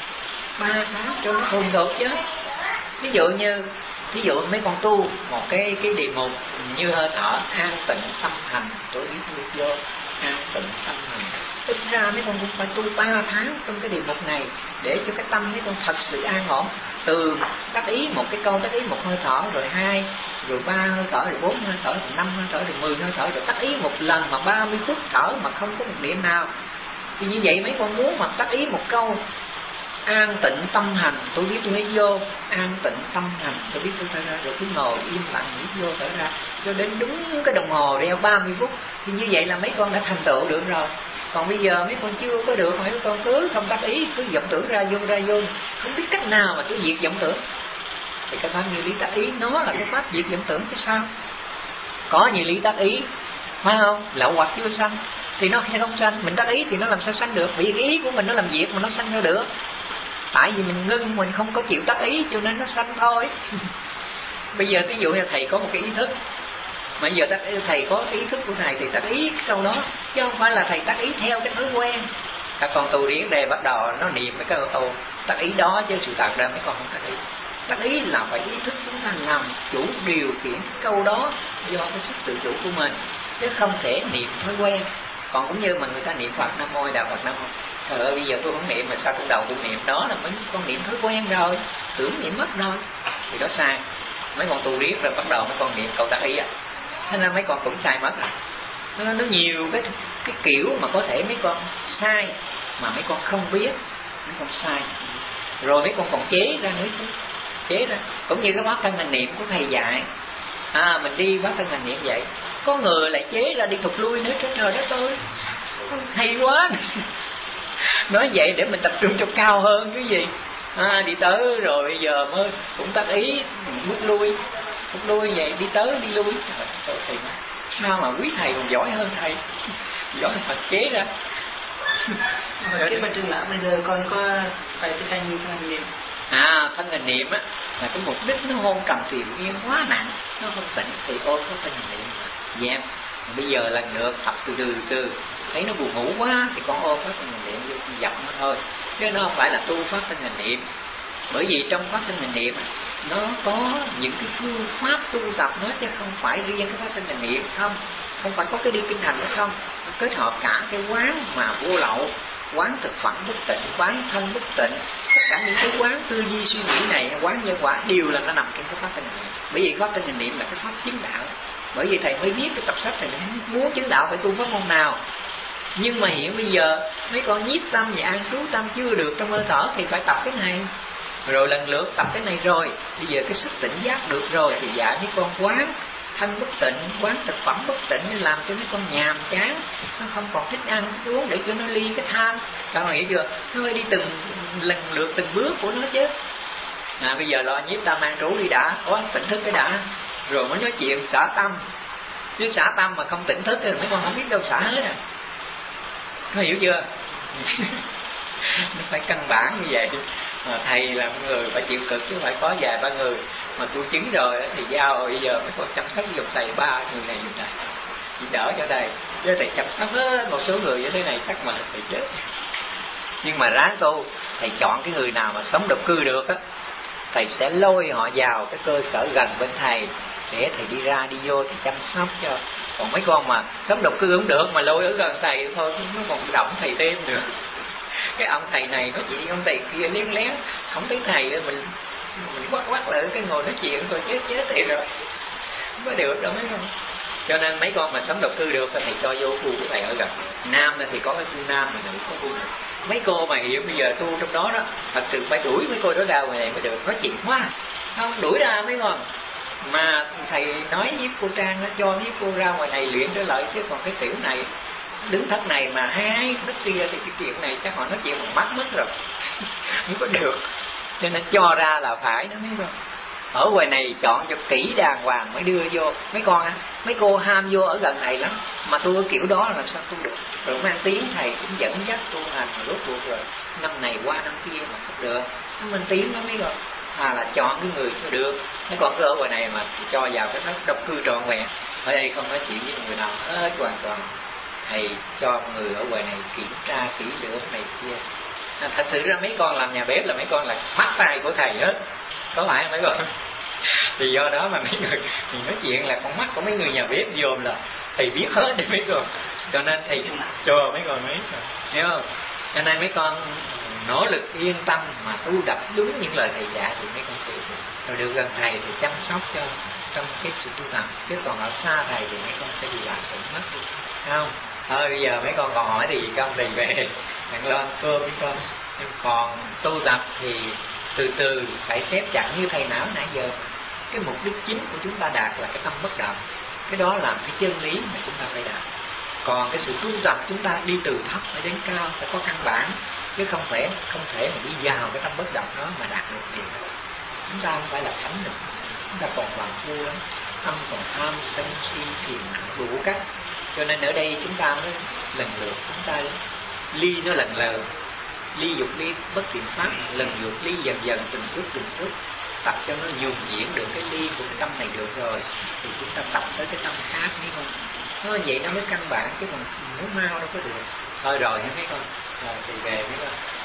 cho nó thuần được chứ. Ví dụ mấy con tu một cái đề mục như hơi thở, an tịnh tâm hành, tôi biết vô an tịnh tâm hành. Ít ra mấy con cũng phải tu 3 tháng trong cái đề mục này để cho cái tâm mấy con thật sự an ổn. Từ tác ý một cái câu, tác ý một hơi thở, rồi 2, rồi 3 hơi thở, rồi 4 hơi thở, rồi 5 hơi thở, rồi 10 hơi thở, rồi tác ý một lần mà 30 phút thở mà không có một niệm nào. Thì như vậy mấy con muốn mà tác ý một câu an tịnh tâm hành, tôi biết tôi hít vô, an tịnh tâm hành, tôi biết tôi thở ra, rồi cứ ngồi im lặng hít vô thở ra cho đến đúng cái đồng hồ đeo 30 phút. Thì như vậy là mấy con đã thành tựu được rồi. Còn bây giờ mấy con chưa có được, mấy con cứ không tác ý, cứ vọng tưởng ra vô, không biết cách nào mà cứ diệt vọng tưởng. Thì cái pháp như lý tác ý nó là cái pháp diệt vọng tưởng chứ sao? Có như lý tác ý, phải không? Lậu hoặc chưa sanh thì nó không sanh, mình tác ý thì nó làm sao sanh được? Vì ý của mình nó làm việc mà nó sanh ra được. Tại vì mình ngưng, mình không có chịu tác ý cho nên nó sanh thôi. Bây giờ ví dụ như thầy có một cái ý thức, mà giờ thầy có ý thức của thầy thì tác ý cái câu đó, chứ không phải là thầy tác ý theo cái thói quen. Các con tu điển đề bắt đầu nó niệm mấy cái câu tác ý đó, chứ sự thật ra mấy con không tác ý. Tác ý là phải ý thức chúng ta làm chủ điều khiển cái câu đó do cái sức tự chủ của mình, chứ không thể niệm thói quen. Còn cũng như mà người ta niệm Phật Nam Mô Đạo Phật Nam Mô, trời ơi bây giờ tôi không niệm mà sao trong đầu tôi niệm, đó là mấy con niệm thói quen rồi, tưởng niệm mất rồi, thì đó sai. Mấy con tu riết rồi bắt đầu mấy con niệm câu tác ý thế nên mấy con cũng sai mất rồi. Nó nhiều cái kiểu mà có thể mấy con sai mà mấy con không biết, mấy con sai rồi mấy con còn chế ra nữa chứ, chế ra cũng như cái pháp thân hành niệm của thầy dạy. Mình đi pháp thân hành niệm vậy, có người lại chế ra đi thụt lui nữa, trời đất ơi hay quá. Nói vậy để mình tập trung cho cao hơn cái gì. Đi tới rồi bây giờ mới cũng tác ý bước lui vậy, đi tới đi lui. Trời thầy sao mà quý thầy còn giỏi hơn thầy, giỏi hơn Phật chế ra. Cái bên trường lão bây giờ con có phải thực hành như thân hành niệm. Thân hành niệm á là cái mục đích nó hôn trầm triền miên quá nặng, nó không tỉnh thì ôm có thân hành niệm. Dạ. Bây giờ lần lượt tập từ từ thấy nó buồn ngủ quá thì con ôm pháp thân hành niệm vô dập nó thôi, chứ nó không phải là tu pháp thân hành niệm. Bởi vì trong pháp thân hành niệm nó có những cái phương pháp tu tập nữa, chứ không phải riêng cái pháp thân hành niệm không phải có cái đi kinh hành nữa không, kết hợp cả cái quán mà vô lậu, quán thực phẩm bất tịnh, quán thân bất tịnh, tất cả những cái quán tư duy suy nghĩ này, quán nhân quả đều là nó nằm trong cái pháp thân hành niệm. Bởi vì pháp thân hành niệm là cái pháp chứng đạo. Bởi vì thầy mới viết cái tập sách này, muốn chứng đạo phải tu pháp môn nào. Nhưng mà hiện bây giờ mấy con nhiếp tâm và an trú tâm chưa được trong hơi thở thì phải tập cái này, rồi lần lượt tập cái này rồi bây giờ cái sức tỉnh giác được rồi thì dạy mấy con quán thân bất tịnh, quán thực phẩm bất tịnh, để làm cho mấy con nhàm chán, nó không còn thích ăn thích uống, để cho nó ly cái tham. Các con hiểu chưa? Nó phải đi từng lần lượt từng bước của nó chứ. Bây giờ lo nhiếp tâm an trú đi đã, có tỉnh thức cái đã, rồi mới nói chuyện xả tâm. Chứ xả tâm mà không tỉnh thức thì mấy con không biết đâu xả hết Có hiểu chưa? Nó phải căn bản như vậy. Thầy là một người phải chịu cực, chứ phải có vài ba người mà tôi chứng rồi thì giao bây giờ mấy con chăm sóc giùm thầy 3 người này giùm thầy, chỉ đỡ cho thầy, chứ thầy chăm sóc hết một số người như thế này chắc mà thầy chết. Nhưng mà ráng tu, thầy chọn cái người nào mà sống độc cư được á, thầy sẽ lôi họ vào cái cơ sở gần bên thầy để thầy đi ra đi vô thì chăm sóc cho. Còn mấy con mà sống độc cư không được mà lôi ở gần thầy thôi, nó còn động thầy thêm nữa. Cái ông thầy này nói chuyện ông thầy kia lén lén, không thấy thầy nữa, mình quát lại cái ngồi nói chuyện thôi, chết thì rồi không có được đâu mấy con. Cho nên mấy con mà sống độc cư được thì thầy cho vô khu của thầy ở gần. Nam thì có cái khu nam, mà nữ có khu nữ. Mấy cô mà hiện bây giờ tu trong đó đó, thật sự phải đuổi mấy cô đó ra ngoài này mới được, nói chuyện quá không đuổi ra mấy con. Mà thầy nói với cô Trang nó cho với cô ra ngoài này luyện trở lại, chứ còn cái tiểu này đứng thất này mà hai thất kia thì cái chuyện này chắc họ nói chuyện bằng mắt mất rồi không có được. Cho nên cho ra là phải đó mấy con. Ở ngoài này chọn cho kỹ đàng hoàng mới đưa vô. Mấy con á, mấy cô ham vô ở gần thầy lắm, mà tu kiểu đó là làm sao tu được. Rồi mang tiếng thầy cũng dẫn dắt tu hành, mà rốt cuộc rồi năm này qua năm kia mà không được, nó mang tiếng đó mấy con. Là chọn cái người cho được. Mấy con cứ ở ngoài này mà cho vào cái độc cư trọn vẹn. Ở đây không nói chuyện với người nào hết hoàn toàn. Thầy cho người ở ngoài này kiểm tra kỹ lưỡng này kia. Thật sự ra mấy con làm nhà bếp là mấy con là mắt tay của thầy hết, có phải không mấy con? Thì do đó mà mấy người thì nói chuyện là con mắt của mấy người nhà bếp dồn là thầy biết hết đi mấy con. Cho nên thầy cho mấy con mấy, hiểu không? Cho nên mấy con nỗ lực yên tâm mà tu đập đúng những lời thầy dạy thì mấy con sẽ rồi được gần thầy thì chăm sóc cho trong cái sự tu tập. Chứ còn ở xa thầy thì mấy con sẽ bị làm tổn mất đi, không? Thôi bây giờ mấy con còn hỏi thì con thầy về nhận lo ăn cơm với con. Nhưng còn tu tập thì từ từ phải xếp chặt như thầy não nãy giờ. Cái mục đích chính của chúng ta đạt là cái tâm bất động. Cái đó là cái chân lý mà chúng ta phải đạt. Còn cái sự tu tập chúng ta đi từ thấp phải đến cao, phải có căn bản, chứ không thể mà đi vào cái tâm bất động đó mà đạt được điều đó. Chúng ta không phải là thánh được, chúng ta còn bằng phu lắm, tâm còn tham sân si phiền não đủ cách. Cho nên ở đây chúng ta mới lần lượt chúng ta ly nó lần lờ, ly dục ly bất thiện pháp, lần lượt ly dần dần từng chút tập cho nó nhuần diễn được cái ly của cái tâm này được rồi thì chúng ta tập tới cái tâm khác mấy con. Nó vậy nó mới căn bản, chứ còn muốn mau đâu có được. Thôi rồi hả mấy con, rồi thì về mấy con.